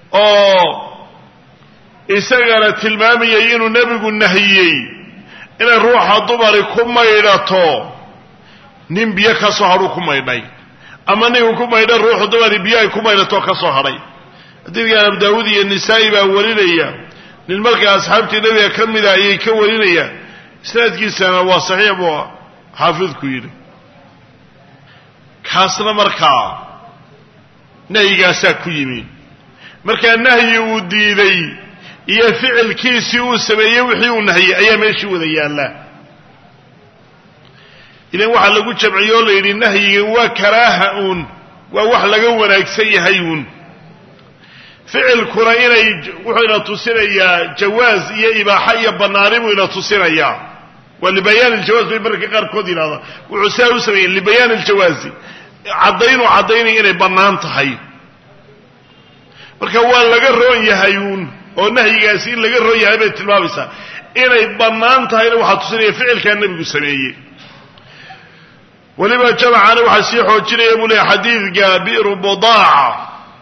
oo isagana tilmaamayay inuu nebigu nahiyey inay ruuxa dumari ku maydhato nin biyo ka soo hadhuu ku maydhay ama ninku ku maydha ruuxu dumari biyo ay ku maydhato ka soo hadhay xadiidkan abu daawuud iyo nisaa'i baa warinaya nin markaa asxaabtii nebiga ka mida ayay ka warinayaan isnaadkiisana waa saxiix buu xaafidku yidhi kaasna markaa nahyigaasaa ku yimi markaa nahyi uu diiday iyo ficilkiisii uu sameeyey wixii uu nahiyey ayaa meeshii wada yaallaa idan waxaa lagu jamciyo o la yidhi nahyigan waa karaaha uun waa wax laga wanaagsan yahay uun ficilkuna wuxuu ina tusinayaa jawaaz iyo ibaaxa iyo bannaani buu ina tusinayaa waa libayaan iljawaaz bay mararka qaarkood yidhahdaa wuxuu saa u sameeyey libayaan iljawaazi caddaynuu caddaynaya inay bannaan tahay marka waa laga roon yahay uun oo nahyigaasi in laga roon yahay bay tilmaamaysaa inay bannaan tahayna waxaa tusinaya ficilkaa nebigu sameeyey weliba jamacana waxaa sii xoojinaya buu leehay xadiidka bi'ru budaaca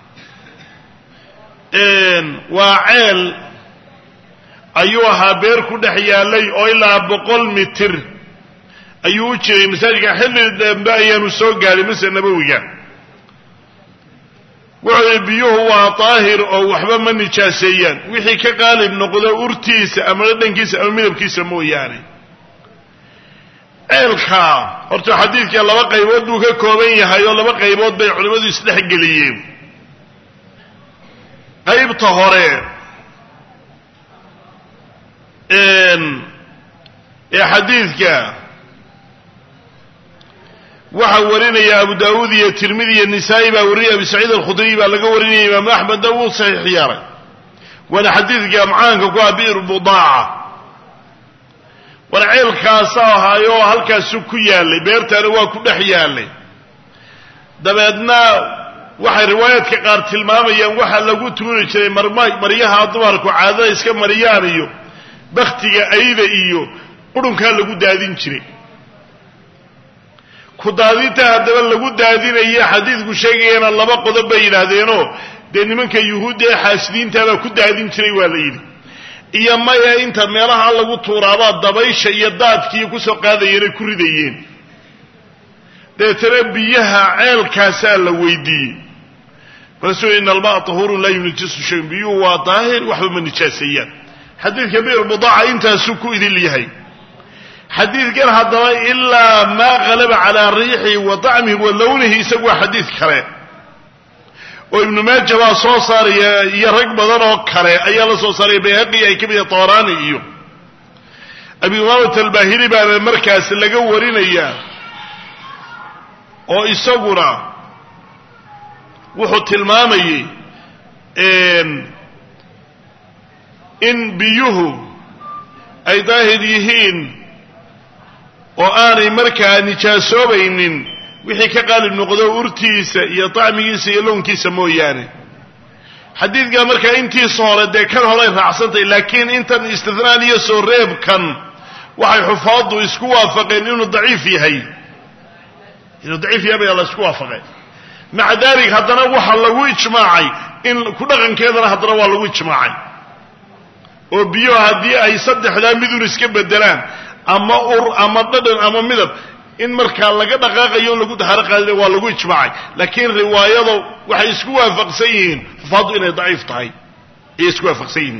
waa ceel ayuu ahaa beer ku dhex yaallay oo ilaa 100 mitir ayuu u jiray masaajidka xilli dambe ayaanu soo gaadhay masjid nabawiga wuxuu yidhi biyuhu waa daahir oo waxba ma nijaaseeyaan wixii ka qaalib noqdo urtiisa ama dhadhankiisa ama midabkiisa mooyaane ceelka horta xadiidka 2 qaybood buu ka kooban yahay oo 2 qaybood bay culimmadu isdhex geliyeen qaybta hore ee xadiidka waxaa warinaya abu daawuud iyo tirmidi iyo nisaa'i baa warinaya abu saciid alkhudriy baa laga warinaya imaam axmedna wuu saxiix yeelay waana xadiidka macaanka ku ah bi'r budaaca waana ceelkaasa ahaayoo halkaasu ku yaallay beertaana waa ku dhex yaallay dabeedna waxay riwaayaadka qaar tilmaamayaan waxaa lagu tuuri jiray maryaha dumarku caadada iska mariyaan iyo baktiga ayda iyo qurunkaa lagu daadin jiray ku daadinta haddaba lagu daadinaya xadiidku sheegayana 2 qodob bay yidhaahdeenoo dee nimanka yuhuudda ee xaasidiintaabaa ku daadin jiray waa la yidhi iyo maya inta meelaha lagu tuuraabaa dabaysha iyo daadkiiyo kusoo qaadayeenay ku ridayeen deetana biyaha ceelkaasaa la weydiiyey markaasuu ina almaa tahuurun laa yunajjisu shayun biyuhu waa daahir waxba ma nijaaseeyaan xadiidka bi'r budaaca intaasuu ku idil yahay xadiidkan haddaba ilaa maa qalaba calaa riixihi wa طacmihi wa lawnihi isagu waa xadiid kale oo ibnu maaja baa soo saaraya iyo rag badan oo kale ayaa la soo saaraya bayhaqi ay ka mid yahay tabarani iyo abi umaamat albahili baana markaas laga warinaya oo isaguna wuxuu tilmaamayey in biyuhu ay daahir yihiin oo aanay markaa nijaasoobaynin wixii ka qaalib noqdo urtiisa iyo طacmigiisa iyo lownkiisa mooyaane xadiidka markaa intiisa hore dee kan horay raacsantahay laakiin intan istinaan iyo soo reebkan waxay xufaaddu isku waafaqeen inuu daciif yahay baa la isku waafaqeen maca dalik haddana waxa lagu ijmaacay in ku dhaqankeedana haddana waa lagu ijmaacay oo biyo haddii ay 3daa midun iska bedelaan ama ur ama dhadhan ama midab in markaa laga dhaqaaqayo lagu dahaaro qaadina waa lagu ijmaacay laakiin riwaayada waxay isku waafaqsan yihiin xufaaddu inay daciif tahay ayay isku waafaqsan yihiin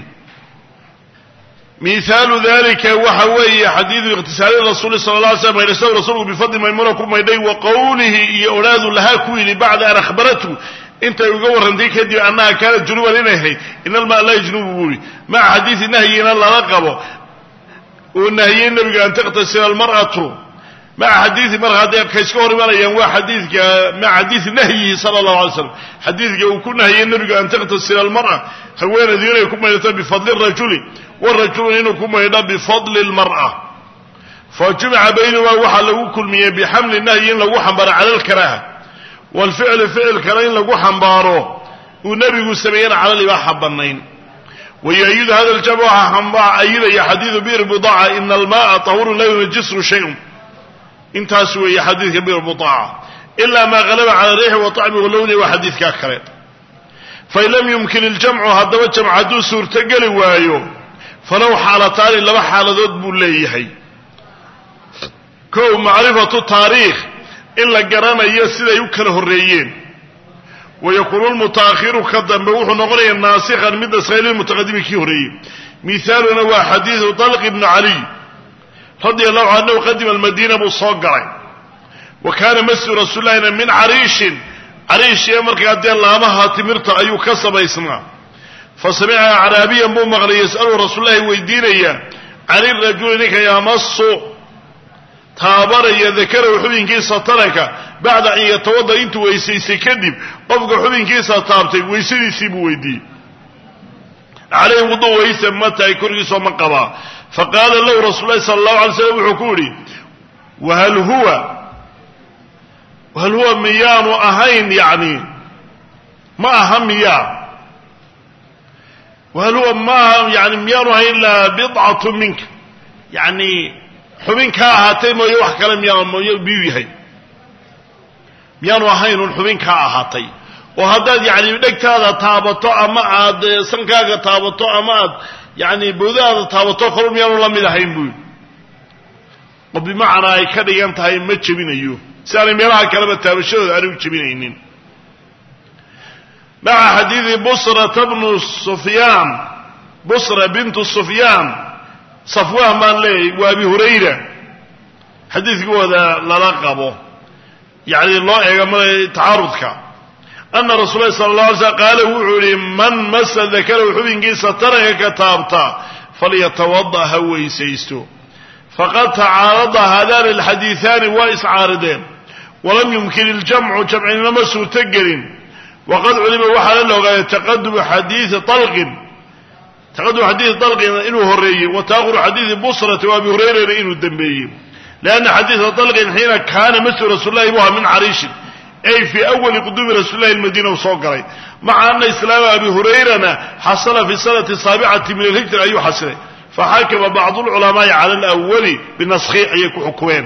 مثال ذلك وحوي حديث اغتسال الرسول صلى الله عليه وسلم يرسل رسوله بفضل ميمونة كميدي وقوله أولاد لها كويل بعد أن أخبرته انت يقول رنديك يدي أنها كانت جنوبا لنهي إن الماء لا يجنوب بولي مع حديث النهي إن الله رقبه والنهي النبي أن تغتسل المرأة مع حديث مرأة كيسكور ولا ينوى حديث مع حديث النهي صلى الله عليه وسلم حديث وكل نهي النبي أن تغتسل المرأة خوين ذينا يكون بفضل الرجل والرجل إنكم يدا بفضل المرأة فجمع بينهما وحلو كل مية بحمل النهي لو حنبر على الكراهة والفعل فعل كراهين لو حنباره والنبي سمينا على الإباحة بالنين ويأيد هذا الجمع حنباع أيضا يا حديث بئر بضاعة إن الماء طهور لا ينجسه شيء انتهى يا حديث بئر بضاعة إلا ما غلب على ريحه وطعمه ولونه وحديث كاكرين fain lam yumkin iljamcu haddaba jamc hadduu suurtogeli waayo falow xaalataani laba xaaladood buu leeyahay. kow macrifatu taariikh in la garanayo siday u kala horreeyeen, wayakuunu lmutaakhiru ka dambe wuxuu noqonaya naasikhan mid naskhay lilmutaqadimi kii horreeyey. mihaaluna waa xadiidu طalq ibnu caliy radia allahu canhu annahu qadima almadiina buu soo galay wa kaana masjidu rasuulillahina min cariishin, cariishiya markaa dee laamaha timirta ayuu ka samaysnaa. fasamica acraabiyan buu maqlay yas'alu rasuulallahi weydiinaya can irajuli ninka yamasu taabanaya dakarahu xubinkiisa taranka bacda an yatawada intuu weysaystay kadib qofka xubinkiisa taabtay weysadiisii buu weydiiyey. calayhi wudu wayse ma tahay korkiisoo ma qabaa. faqaala lahu rasuul lahi sala allahu alay slam wuxuu ku yidhi wahal huwa miyaanu ahayn yani ma aha miyaa wahal huwa maaha yani miyaanu ahayn ilaa bidcatu minka, yani xubin kaa ahaatay mooye wax kale miyuu yahay, miyaanu ahayn un xubin kaa ahaatay oo haddaad yani dhegtaada taabato ama aad sankaaga taabato ama aad yani bowdaada taabato kolu miyaanu la mid ahayn buu yidhi. oo bimacnaa ay ka dhigan tahay ma jebinayo si aanay meelaha kaleba taabashadooda aanay u jebinaynin. maca xadiidi busra bintu sufyaan safwaan baan leeyahy waa abi hurayra xadiidkooda lala qabo yani loo eega tacaarudka. ana rasul lahi sala allah alay slam qaala wuxuu yihi man masa dakarahu xubinkiisa taranka ka taabta falyatawada ha weysaysto. faqad tacaarada haadani alxadiiثaani waa iscaarideen walam yumkin iljamcu jamcinina ma suurto gelin. waqad culima waxaana la ogaaday taqadumu xadiidi طalqin inuu horeeyey wa taahuru xadiidi busrati wa abi hurayrana inuu dembeeyey. lianna xadiida طalqin xiina kaana masjid rasuul lahi buha min cariishin ay fii awali quduumi rasuuli lahi lmadiina u soo galay. maca ana islaama abi hurayrana xasala fi sanati saabicati min alhijra ayuu xasilay. faxakama bacdu lculamaai cala alawali binaskhi ayay ku xukumeen.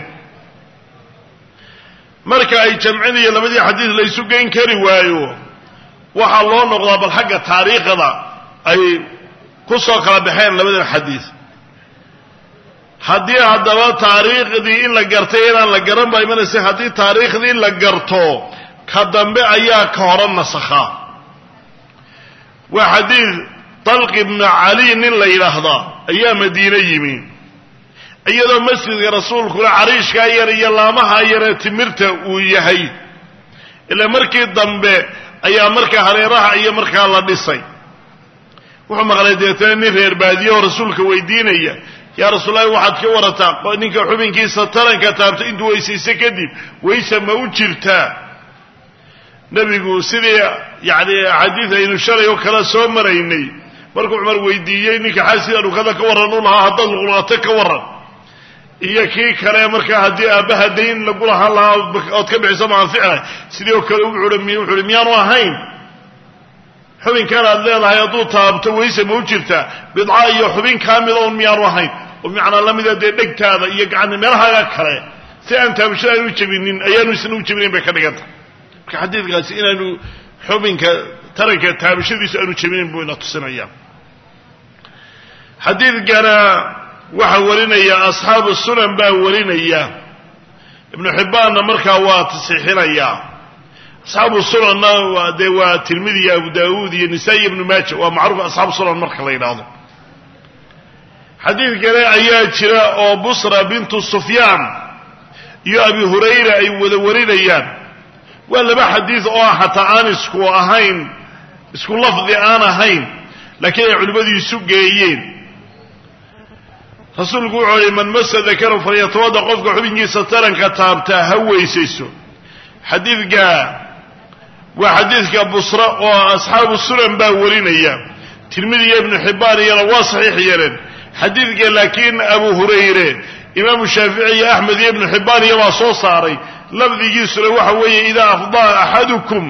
marka ay jamcinayo labadii xadiid laysu geyn kari waayo waxaa loo noqdaa bal xagga taariikhda ay ku soo kala baxeen labadan xadiid. haddii haddaba taariikhdii in la gartay inaan la garan baa imanaysa, haddii taariikhdii la garto ka dambe ayaa ka hore nasakhaa. waa xadiid طalq ibnu cali nin la yidhaahdaa ayaa madiine yimi iyadoo masjidka rasuulkuna cariishkaa yar iyo laamaha yaree timirta uu yahay. ilaa markii dambe ayaa markaa hareeraha iyo markaa la dhisay. wuxuu maqlay deetana nin reer baadiye oo rasuulka weydiinaya yaa rasuullahi waxaad ka warataa ninka xubinkiisa taranka taabta intuu weysaysta kadib weyse ma u jirtaa. nebigu sidii yani axaadiid aynu shalay oo kale soo maraynay markuu cumar weydiiyey ninka xaasida dhukada ka warran u lahaa haddaad luqluqato ka warran, iyo kii kale markaa haddii aabbaha dayn lagu lahaan lahaa ood ka bixiso maanficna sidii oo kale wuxuu hi miyaanu ahayn xubinkan aad leedahay hadduu taabto weyse ma u jirtaa bidca iyo xubin kaamida un miyaanu ahayn oo bimacnaa lamida dee dhegtaada iyo gacan meelahaaga kale si aan taabashada aanu jebinin ayaanu isna u jebinayn bay ka dhiganta. marka xadiidkaasi inaanu xubinka taranka taabashadiisu aanu jebinayn buu ina tusinaya. xadiidkana waxaa warinaya asxaabu sunan baa warinaya, ibnu xibbaanna markaa waa tasixinaya. asxaabu sunanna dee waa tirmidi iyo abu daawuud iyo nisaa-i ibnu maaja waa macruuf asxaabu sunan marka la yidhaahdo. xadiid kale ayaa jira oo busra bintu sufyaan iyo abi hurayra ay wada warinayaan. waa laba xadiid oo xataa aan isku lafdi aan ahayn laakiin ay culimmadu isu geeyeen. rasuulku wuxuu yihi man masa dakarahu falyatawada qofka xubinkiisa taranka taabtaa ha weysayso. xadiidka waa xadiidka busra oo asxaabu sunan baa warinaya, tirmidi iyo ibnu xibbaan iyana waa saxiix yeeleen. xadiidka laakiin abu hurayre imaamu shaafici iyo axmed iyo ibnu xibbaan iyo waa soo saaray. lafdigiisuna waxa weeye idaa afdaa axadukum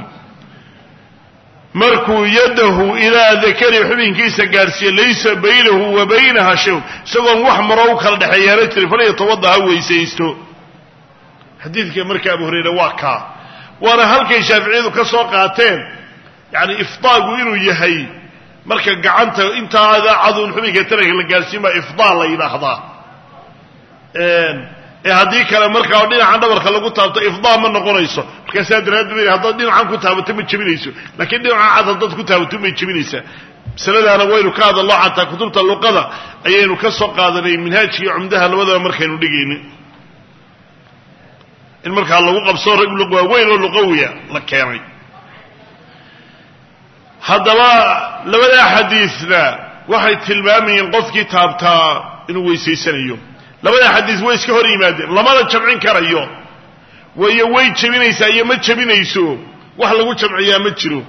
markuu yadahu ilaa dakari xubinkiisa gaarsiiye laysa baynahu wa baynaha shay, isagoon wax maro u kala dhexeeyaana jirin falyatawada ha weysaysto. xadiidka marka abu hurayre waa kaa, waana halkay shaaficiyadu ka soo qaateen yani ifdaagu inuu yahay marka gacanta intaada cadun xubinka taranka la gaarsiin baa ifdaa la yidhaahdaa haddii kale markaa dhinacan dhabarka lagu taabto ifdaa ma noqonayso markaasaa daraaddeed haddaad dhinacan ku taabato ma jebinayso laakiin dhinacan cad haddaad ku taabato may jebinaysaa masaladaana waynu ka hadallo xataa kutubta luqada ayaynu ka soo qaadanay minhaajkii cumdaha labadaba markaynu dhigayni in markaa lagu qabso rag waaweyn oo luqawiya la keenay haddaba labadaa xadiisna waxay tilmaamayeen qofkii taabtaa inuu weysaysanayo labadaa xadiis way iska hor yimaadeen lamana jamcin karayo waayo way jebinaysaa iyo ma jebinayso wax lagu jamciyaa ma jiro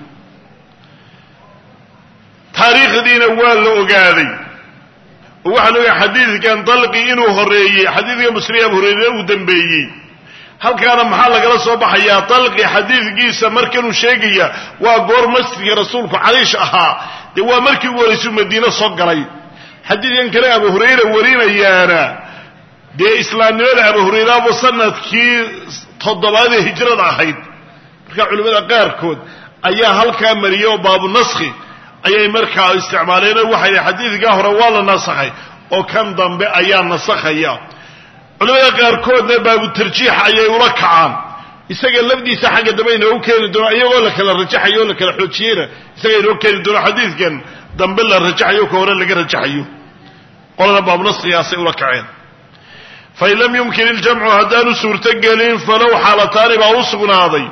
taariikhdiina waa la ogaaday oo waxaa la ogaay xadiidkan dalqi inuu horeeyey xadiidka muslim abu hurayra uu dambeeyey halkaana maxaa lagala soo baxayaa dalqi xadiidkiisa markanuu sheegaya waa goor masjidka rasuulku caliish ahaa dee waa markii ugu horraysuu madiine soo galay xadiidkan kale abu hurayra warinayaana dee islaamnimada abu hurayrabu sanadkii 7 ee hijrada ahayd marka culimmada qaarkood ayaa halkaa mariyay oo baabu naskhi ayay markaa isticmaaleen waxay xadiidka hore waa la nasakhay oo kan dambe ayaa nasakhaya culimada qaarkoodna baabu tarjiix ayay ula kacaan isaga lafdiisa xagga dambe inoo keeni doono iyagoo la kala rajaxayo oo la kala xoojiyeyna isaga inoo keeni doono xadiidkan dambe la rajaxayo ka hore laga rajaxayo qolana baabu naskhigaasay ula kaceen fain lam yumkin iljamcu haddaanu suurtogelin falow xaalataani baa u sugnaaday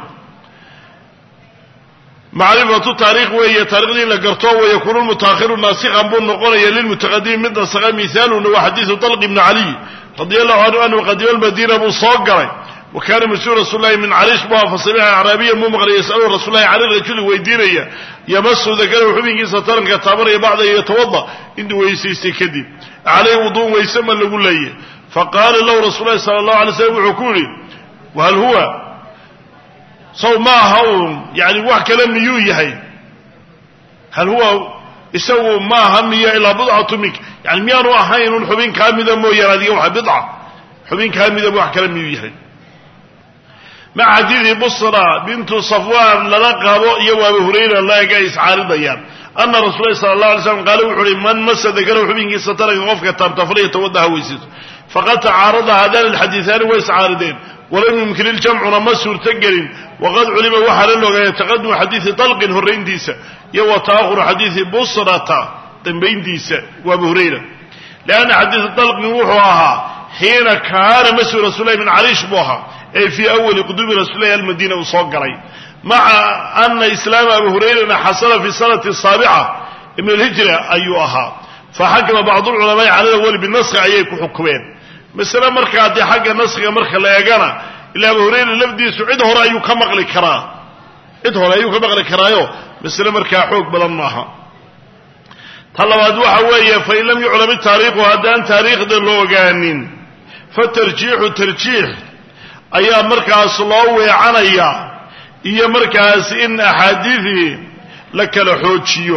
macrifatu taariikh weeye taarikhdii la garto wayakuunu lmutaakhiru naasikhan buu noqonaya lilmutaqadimi mid nasakha mihaaluna waa xadiidu dalq ibni caliy radi allahu canhu anhu qadima almadiina buu soo galay wa kaana mas-uul rasuul lahi min cariish bu aha fasamica acraabiyan buu maqlay yasaluhu rasuul lahi cani rajuli weydiinaya yamasu dakarahu xubinkiisa taranka taabanaya bacda an yatawada intuu weysaystay kadib calayhi wuduun wayse ma lagu leeyahy faqaala lahu rasul lahi sala allahu alay slam wuxuu ku yihi wahal huwa saw maaha uun yani wax kale miyuu yahay hal huwa isagu maaha miya ilaa bidcatu mink yani miyaanu ahayn un xubin kaa mida mooyaane adiga waxa bidca xubin kaa mida wax kale miyuu yahay maca xadiidi busra bintu safwan lala qabo iyo abu hurayra laaga iscaaridayaan ana rasul lahi sala allah alay slam qaala wuxu uhi man masa dakarahu xubinkiisa taranka qofka taabta falyatawadaha weysiiso faqad tacaarada haadaan alxadiiaani way iscaarideen walam yumkin iljamcuna ma suurtogelin waqad culima waxaa la loogaaya taqadumu xadiidi dalqin horrayntiisa iyo wa ta'ahuru xadiidi busrata dambayntiisa waa abu hurayra lianna xadiida dalqin wuxuu ahaa xiina kaana masjid rasulillahi min cariish buu ahaa ee fii awali quduumi rasulillahi almadiina uu soo galay maca ana islaama abu hurayrana xasala fi sanati asaabica min alhijra ayuu ahaa faxakama bacdu lculamaai cala alawali binaskhi ayay ku xukumeen masale markaa dee xagga naskhiga marka la eegana ilaa abu hurayra lafdiisu cid hore ayuu ka maqli karaa cid hore ayuu ka maqli karaayo masale markaa xoog badan maaha ta labaad waxa weeye fain lam yuclam itaariikhu haddaan taariikhda la ogaanin fatarjiixu tarjiix ayaa markaas loo weecanaya iyo markaas in axaadiidii la kala xoojiyo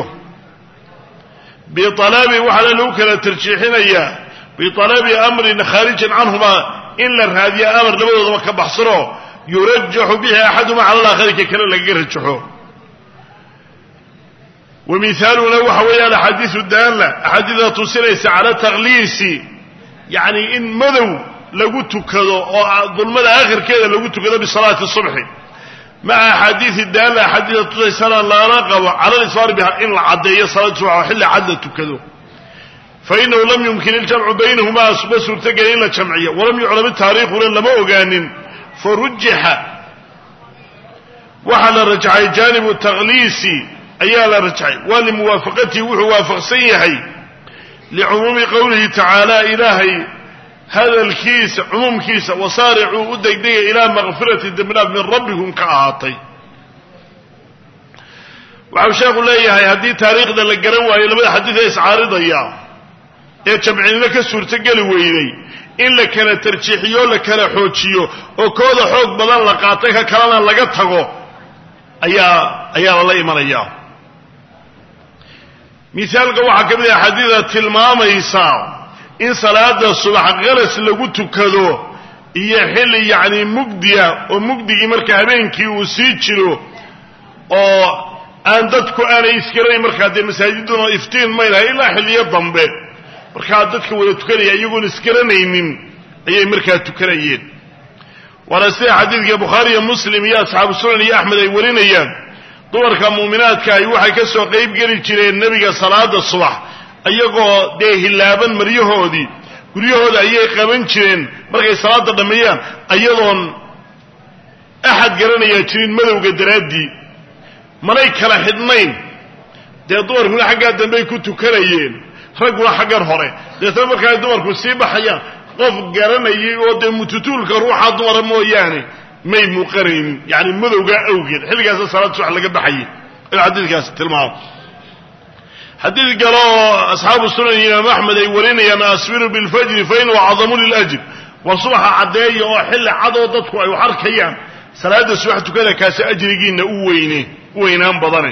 bialabi waxaana lagu kala tarjiixinayaa bialabi amrin khaarijin canhuma in la raadiya amar labadoodaba ka baxsano yurajaxu bihi axaduma cala alaakhari ka kale lagaga rajaxo wa mihaaluna waxa weeye alaxaadiisu daalla axaadiida tusinaysa cala takhliisi yacni in madow lagu tukado oo dulmada aakhirkeeda lagu tukado bisalaati subxi maca axaadiidi daalla axaadiida tusaysana lana qabo cala lisfaari biha in la caddeeyo salaad subx oo xilli cad la tukado fainahu lam yumkin iljamcu baynahumaa ma suurtogeli in la jamciyo walam yuclam taariikhuna lama ogaanin farujixa waxaa la rajaxay jaanibu takhliisi ayaa la rajaxay waa limuwaafaqatihi wuxuu waafaqsan yahay licumuumi qowlihi tacaala ilaahay hadalkiisa cumuumkiisa wasaaricuu u degdegaya ilaa makfirati dembidhaaf min rabbikum ka ahaatay waxau sheekhu leeyahay haddii taariikhda la garan waayo labada xadiid ee iscaaridaya ee jamcinimo ka suurtogeli weyday in la kala tarjiixiyo la kala xoojiyo oo kooda xoog badan la qaatay ka kalena laga tago ayaa lala imanaya mithaalka waxaa ka mid ah xadiida tilmaamaysa in salaada subax qalas lagu tukado iyo xilli yacni mugdiya oo mugdigii marka habeenkii uu sii jiro oo aan dadku aanay iskarayn markaa dee masaajiduna iftiin may lahay ilaa xilliyo dambe markaa dadka wada tukanaya iyagoon iskaranaynin ayay markaa tukanayeen waana sida xadiidka bukhaari iyo muslim iyo asxaabu sunan iyo axmed ay warinayaan dumarka muuminaadka ay waxay ka soo qayb geli jireen nebiga salaada subax iyagoo dee hilaaban maryahoodii guryahooda ayay qaban jireen markay salaada dhammeeyaan iyadoon axad garanayaa jirin madowga daraaddii manay kala xidhnayn dee dumarkuna xaggaa dambey ku tukanayeen ragguna xaggan hore deetna markaa dumarku sii baxayaan qof garanayay oo dee mututuulka ruuxa dumara mooyaane may muuqanaynin yani madowgaa awgeed xilligaasa salaad subax laga baxayay in xadiidkaasi tilmaamo xadiid kale oo asxaabu sunan imaam axmed ay warinayaan asfiru bilfajri fa inahu acdamu liljr war subaxa caddeeya oo xilli cadoo dadku ay wax arkayaan salaada subax tukada kaasi ajrigiina u weynaan badane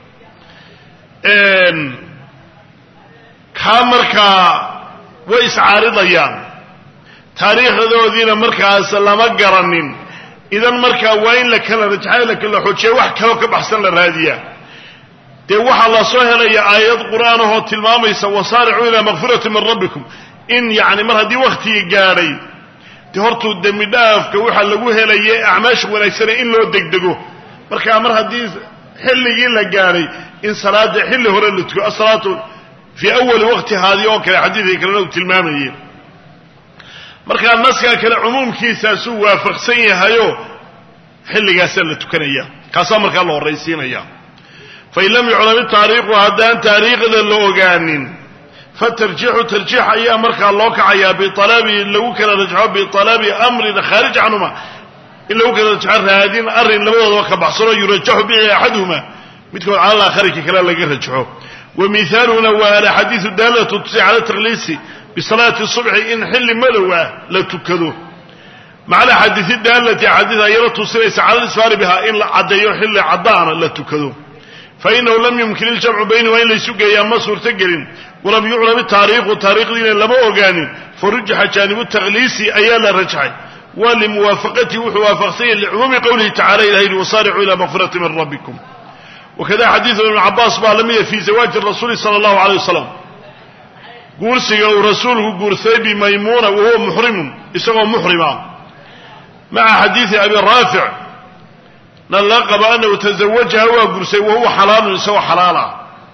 kaa markaa way iscaaridayaan taariikhdoodiina markaas lama garanin idan markaa waa in la kala rajxay la kala xoojiya wax kaloo ka baxsan la raadiyaa dee waxaa la soo helaya aayad qur'aan ahoo tilmaamaysa wasaaricuu ilaa makfirati min rabbikum in yacni mar haddii waktigii gaadhay dee hortuu dembi dhaafka waxaa lagu helaya acmaasha wanaagsane in loo degdego markaa mar haddii xilligii la gaadhay in salaada xilli hore la tuko asalaatu fii awali waqtihaadii oo kale xadiidkii kalena uu tilmaamayeen markaa naskaa kale cumuumkiisaasuu waafaqsan yahayo xilligaasaa la tukanaya kaasaa markaa la horraysiinaya fain lam yuclam itaariikhu haddaan taariikhda la ogaanin fatarjiixu tarjiix ayaa markaa loo kacayaa bialabi lagu kala rajxo bialabi amrin khaarij canhuma in lagu kala rajxo raadin arrin labadoodaba ka baxsanoo yurajaxu bihi axaduhuma midkood cala laakharika kale laga rajxo wa mihaaluna waa alaxadiidu daalatu tusi cala takhliisi bisalaati subxi in xilli madow ah la tukado maca alaxaadiisi daalati axaadiis ayala tusinaysa cala lisfaari biha in la caddeeyo xilli caddaana la tukado fainahu lam yumkin iljamcu baynahuma in laysu geeyaa ma suurtogelin walam yuclam itaariikhu taariikhdiina lama ogaanin farujixa jaanibu takhliisi ayaa la rajxay waa limuwaafaqatihi wuxuu waafaqsanya licumuumi qowlihi tacala ilaha yidhi wasaaricuu ilaa makfirati min rabbikum wakada xadiidu ibnu cabaas baa la mida fii zawaaji rasuuli sala allahu aleyh wasalam guursiga uu rasuulku guursaday bimaymuuna wahuwa muxrimun isagoo muxrima maca xadiidi abi raafic nan la qaba anahu tazawajaha waa guursay wahuwa xalaalun isagoo xalaala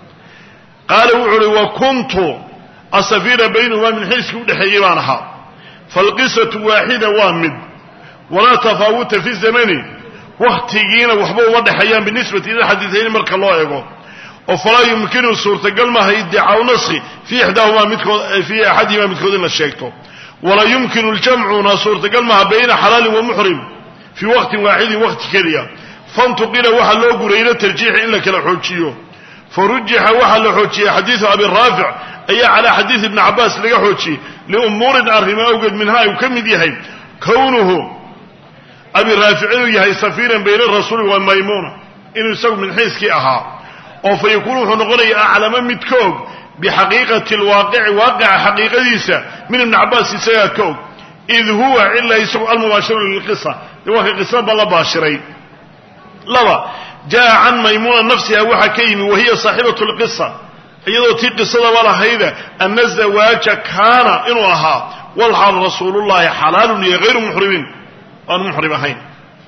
qaala wuxu uhi wa kuntu asafiira baynahumaa min xiiskii udhexeeyey baan ahaa faalqisatu waaxida waa mid walaa tafaawuta fi zamani waktigiina waxba uma dhexeeyaan binisbati ila xadiidayni marka loo eego oo falaa yumkinu suurtagal maaha iddicaau naskhi fii axadihimaa midkood in la sheegto walaa yumkinu ljamcuna suurtagal maaha bayna xalaalin wa muxrim fii waqtin waaxidin waqti keliya fantuqila waxaa loo guray ila tarjiixi in la kala xoojiyo farujixa waxaa la xoojiyey xadiidu abi raafic ayaa calaa xadiidi ibni cabaas laga xoojiyey liumuurin arrimo awgeed minhaa uu ka mid yahay kownuhu abi raafic inuu yahay safiiran bayna rasuuli wa maymuuna inuu isagu min xiiskii ahaa oo fa yakuunu wuxuu noqonaya aclama mid ka og bixaqiiqati lwaaqici waaqica xaqiiqadiisa min ibni cabaas isagaa ka og id huwa ilaa isagu almubaashiru lilqisa de waa ka qisaba la baashiray laba jaa can maymuuna nafsiha waxaa ka yimi wahiya saaxibatu lqisa iyadoo tii qisadaba lahayda ana zawaaja kaana inuu ahaa walxaal rasuulullahi xalaalun iyo hayru muxrimin aan muxrim ahayn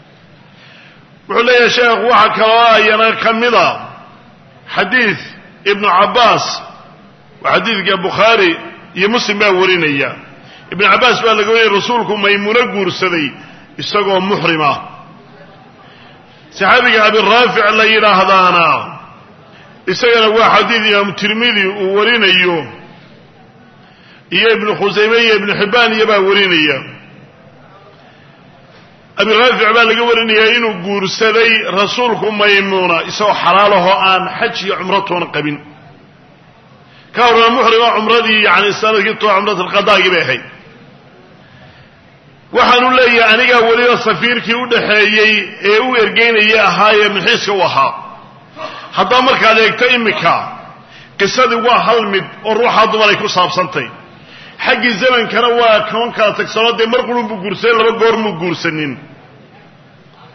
wuxuu leeyahay sheekh waxaa kaloo ayana ka mida xadiid ibnu cabaas waa xadiidka bukhaari iyo muslim baa warinaya ibnu cabaas baa laga wariyay rasuulku maymuuno guursaday isagoo muxrim ah saxaabiga abi raafic la yidhaahdaana isagana waa xadiid imaamu tirmidi uu warinayo iyo ibnu khusayme iyo ibnu xibbaan iyo baa warinaya abi raafic baa laga warinayaa inuu guursaday rasuulku maymuuna isagoo xalaalahoo aan xaj iyo cumro toona qabin ka horna muxrima cumradii yani sanadkii too cumrat alqadaagii bay ahayd waxaanu leeyahay anigaa weliba safiirkii u dhaxeeyey ee u ergeynaya ahaayee minxiiska u ahaa haddaba markaad eegto imika qisadii waa hal mid oo ruuxaa dumaray ku saabsantay xaggii zamankana waa koon kala tagsano dee mar qurun buu guursaday laba goor muu guursanin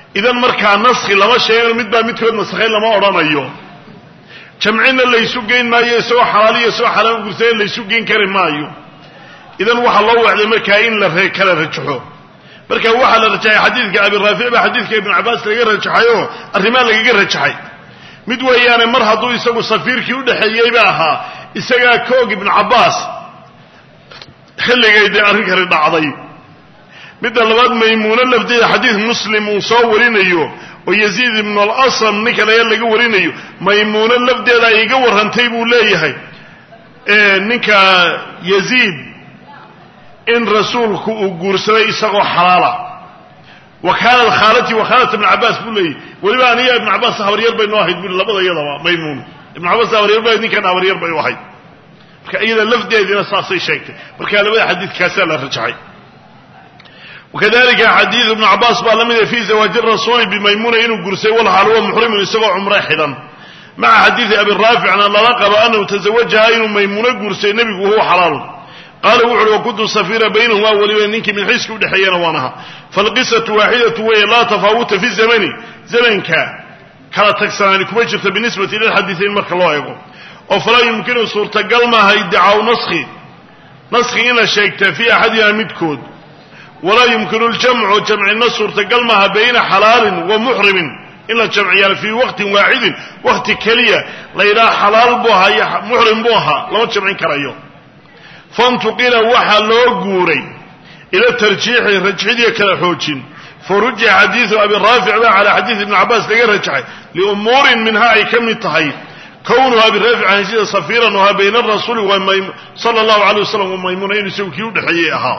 idan markaa naskhi lama sheegin midbaa midkood naskhay lama odhanayo jamcina laysu geyn maayo isagoo xalaaliyo isagoo xalaal guursaday laysu geyn kari maayo idan waxaa loo wacday markaa in la kala rajaxo marka waxaa la rajaxay xadiidka abi raafic baa xadiidka ibn cabaas laga rajaxayoo arrimaa lagaga rajaxay mid weeyaane mar hadduu isagu safiirkii udhaxeeyey ba ahaa isagaa koog ibn cabaas xilligay dee arrinkani dhacday midda labaad maymuuno lafteeda xadiid muslim uu soo warinayo oo yaziid ibn al-asam ninkan ayaa laga warinayo maymuuno lafteeda ay iga warrantay buu leeyahay ninka yaziid in rasuulku uu guursaday isagoo xalaala wa kaanat khaalati wa khaalat ibn cabaas buu leeyahy weliba aniya ibn cabaas habaryar bay noo ahayd buu labada iyadaba maymuun ibn cabaas habaryar bay ninkan habaryar bay u ahayd marka iyada lafdeedina saasay sheegtay marka labada xadiidkaasaa la rajaxay وكذلك حديث ابن عباس بالمد في زواج الرسول بميمونة إنه قرسي والحال هو محرم يسوى عمره حدا مع حديث أبي الرافع عن الله لقب أنه تزوجها إنه ميمونة قرسي النبي وهو حلال قال وعد وكنت سفيرا بينهما ولبينك من حسك ودحيان وانها فالقصة واحدة وهي لا تفاوت في الزمن زمن كانت تكسران كويشة بالنسبة للحديثين مرك الله يقول وفلا يمكن صورة قلمها يدعوا نسخي إن الشيكت في أحدها مدكود ولا يمكن الجمع النصر تقلمها بين حلال ومحرم إلا الجمع في وقت واحد وقت كلية ليلا حلال بوها محرم بوها لما تجمعين كرايو فانتقل وحا لو قوري إلى الترجيح رجحية كالحوجين فرجع حديث أبي الرافع على حديث ابن عباس لغير لأمور منها كم التحيي كونها أبي الرافع عن جيد صفيرا وها بين الرسول صلى الله عليه وسلم وميمونين يسوكيون لحيئها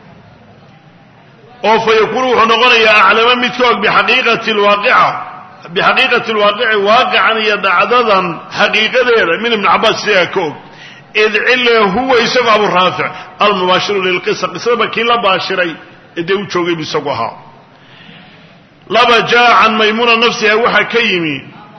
oo fayakunu wuxuu noqonayaa aclama midkood bixaqiiqati alwaaqici waaqican iyo dhacdadan xaqiiqadeeda min ibn cabaas sidaa ka og id cille huwa isagu abu raafic almubaashiru lilqisa qisadaba kii la baashiray ee dee u joogay bu isagu ahaa laba jaa can maymuna nafsiha waxaa ka yimi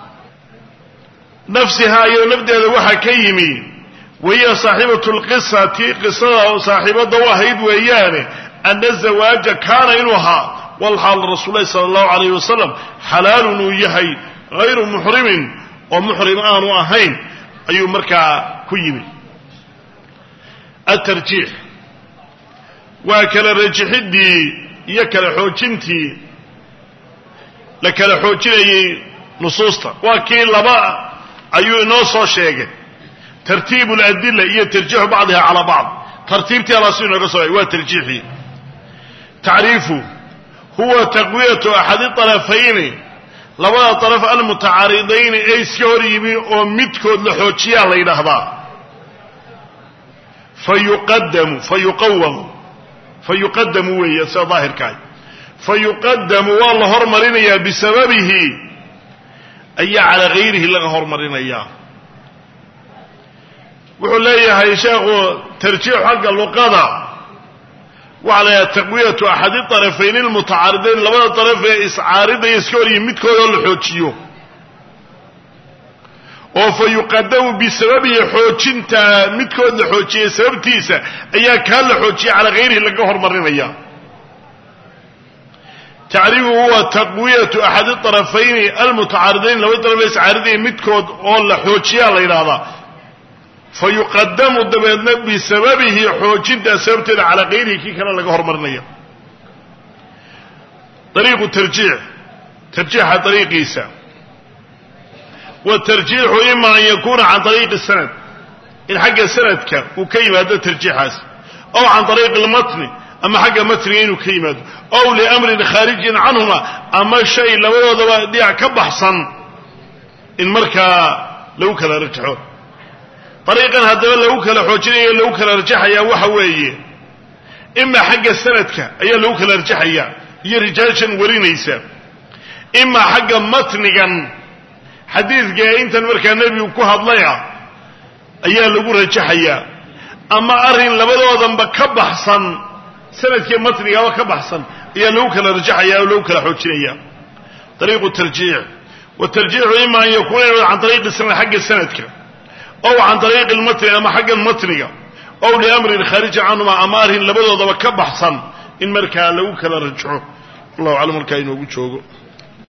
nafsihaa iyado nafdeeda waxaa ka yimi wahiya saaxibatu lqisati qisada saaxiibadda u ahayd weeyaane أن الزواج كان إنها والحال رسول الله صلى الله عليه وسلم حلال يهي غير محرم ومحرم آن وأهين أي مركع كيمي الترجيح وكل الرجح دي يكل حوجنتي لكل حوجني نصوصته وكيل لباء أي نص شيء ترتيب الأدلة هي ترجيح بعضها على بعض ترتيبتي على سنة الرسول وترجيحي تعريفه هو تقوية أحد الطرفين لولا طرف المتعارضين أي سيوريبي ومتكود لحوشيا لينهضا فيقدم وهي ظاهر كاي فيقدم والله هرمرينيا بسببه أي على غيره لغا هرمرينيا وحول ليها يشاغ ترجيح حق اللقاضة وعلى تقوية أحد الطرفين المتعارضين لبدا طرف إسعارض يسكوري متكود الحوشيو وفيقدم بسببه حوشنتا متكود الحوشي سببتيسا أيها كان الحوشي على غيره لقهر مرين أياه تعريفه هو تقوية أحد الطرفين المتعارضين لبدا طرف إسعارضين متكود الحوشي على هذا فيقدم الدبيدنا بسببه حوجنتا سببتنا على غيره كي كان لغا هرمرنيا طريق ترجيح طريق عيسى والترجيح إما أن يكون عن طريق السند إن حق السند كان وكيما هذا ترجيح أو عن طريق المتن أما حق متنين وكيما أو لأمر خارج عنهما أما الشيء لو يوضع كبحصا إن مركا لو كان رجحوه طريقا هذا لو كلا حوجينيا لو كلا رجحيا waxa weeye imma xagga sanadka ayaa loo kala rajxaya iyo rijaashan warinaysa imma xagga matnigan xadiiska intan markaa nabigu ku hadlaya ayaa lagu rajxaya ama arin labadoodanba ka baxsan sanadkii matniga ka baxsan ayaa loo kala rajxaya oo loo kala xoojinaya طريق الترجيح والترجيح إما أن يكون عن طريق السند حق السندك أو عن طريق المتن أما حق المتن أو لأمر خارج عنه أماره لبدو ضوى كبحصا إن مركا لو كلا رجعه الله أعلم الكائن وقود شوقه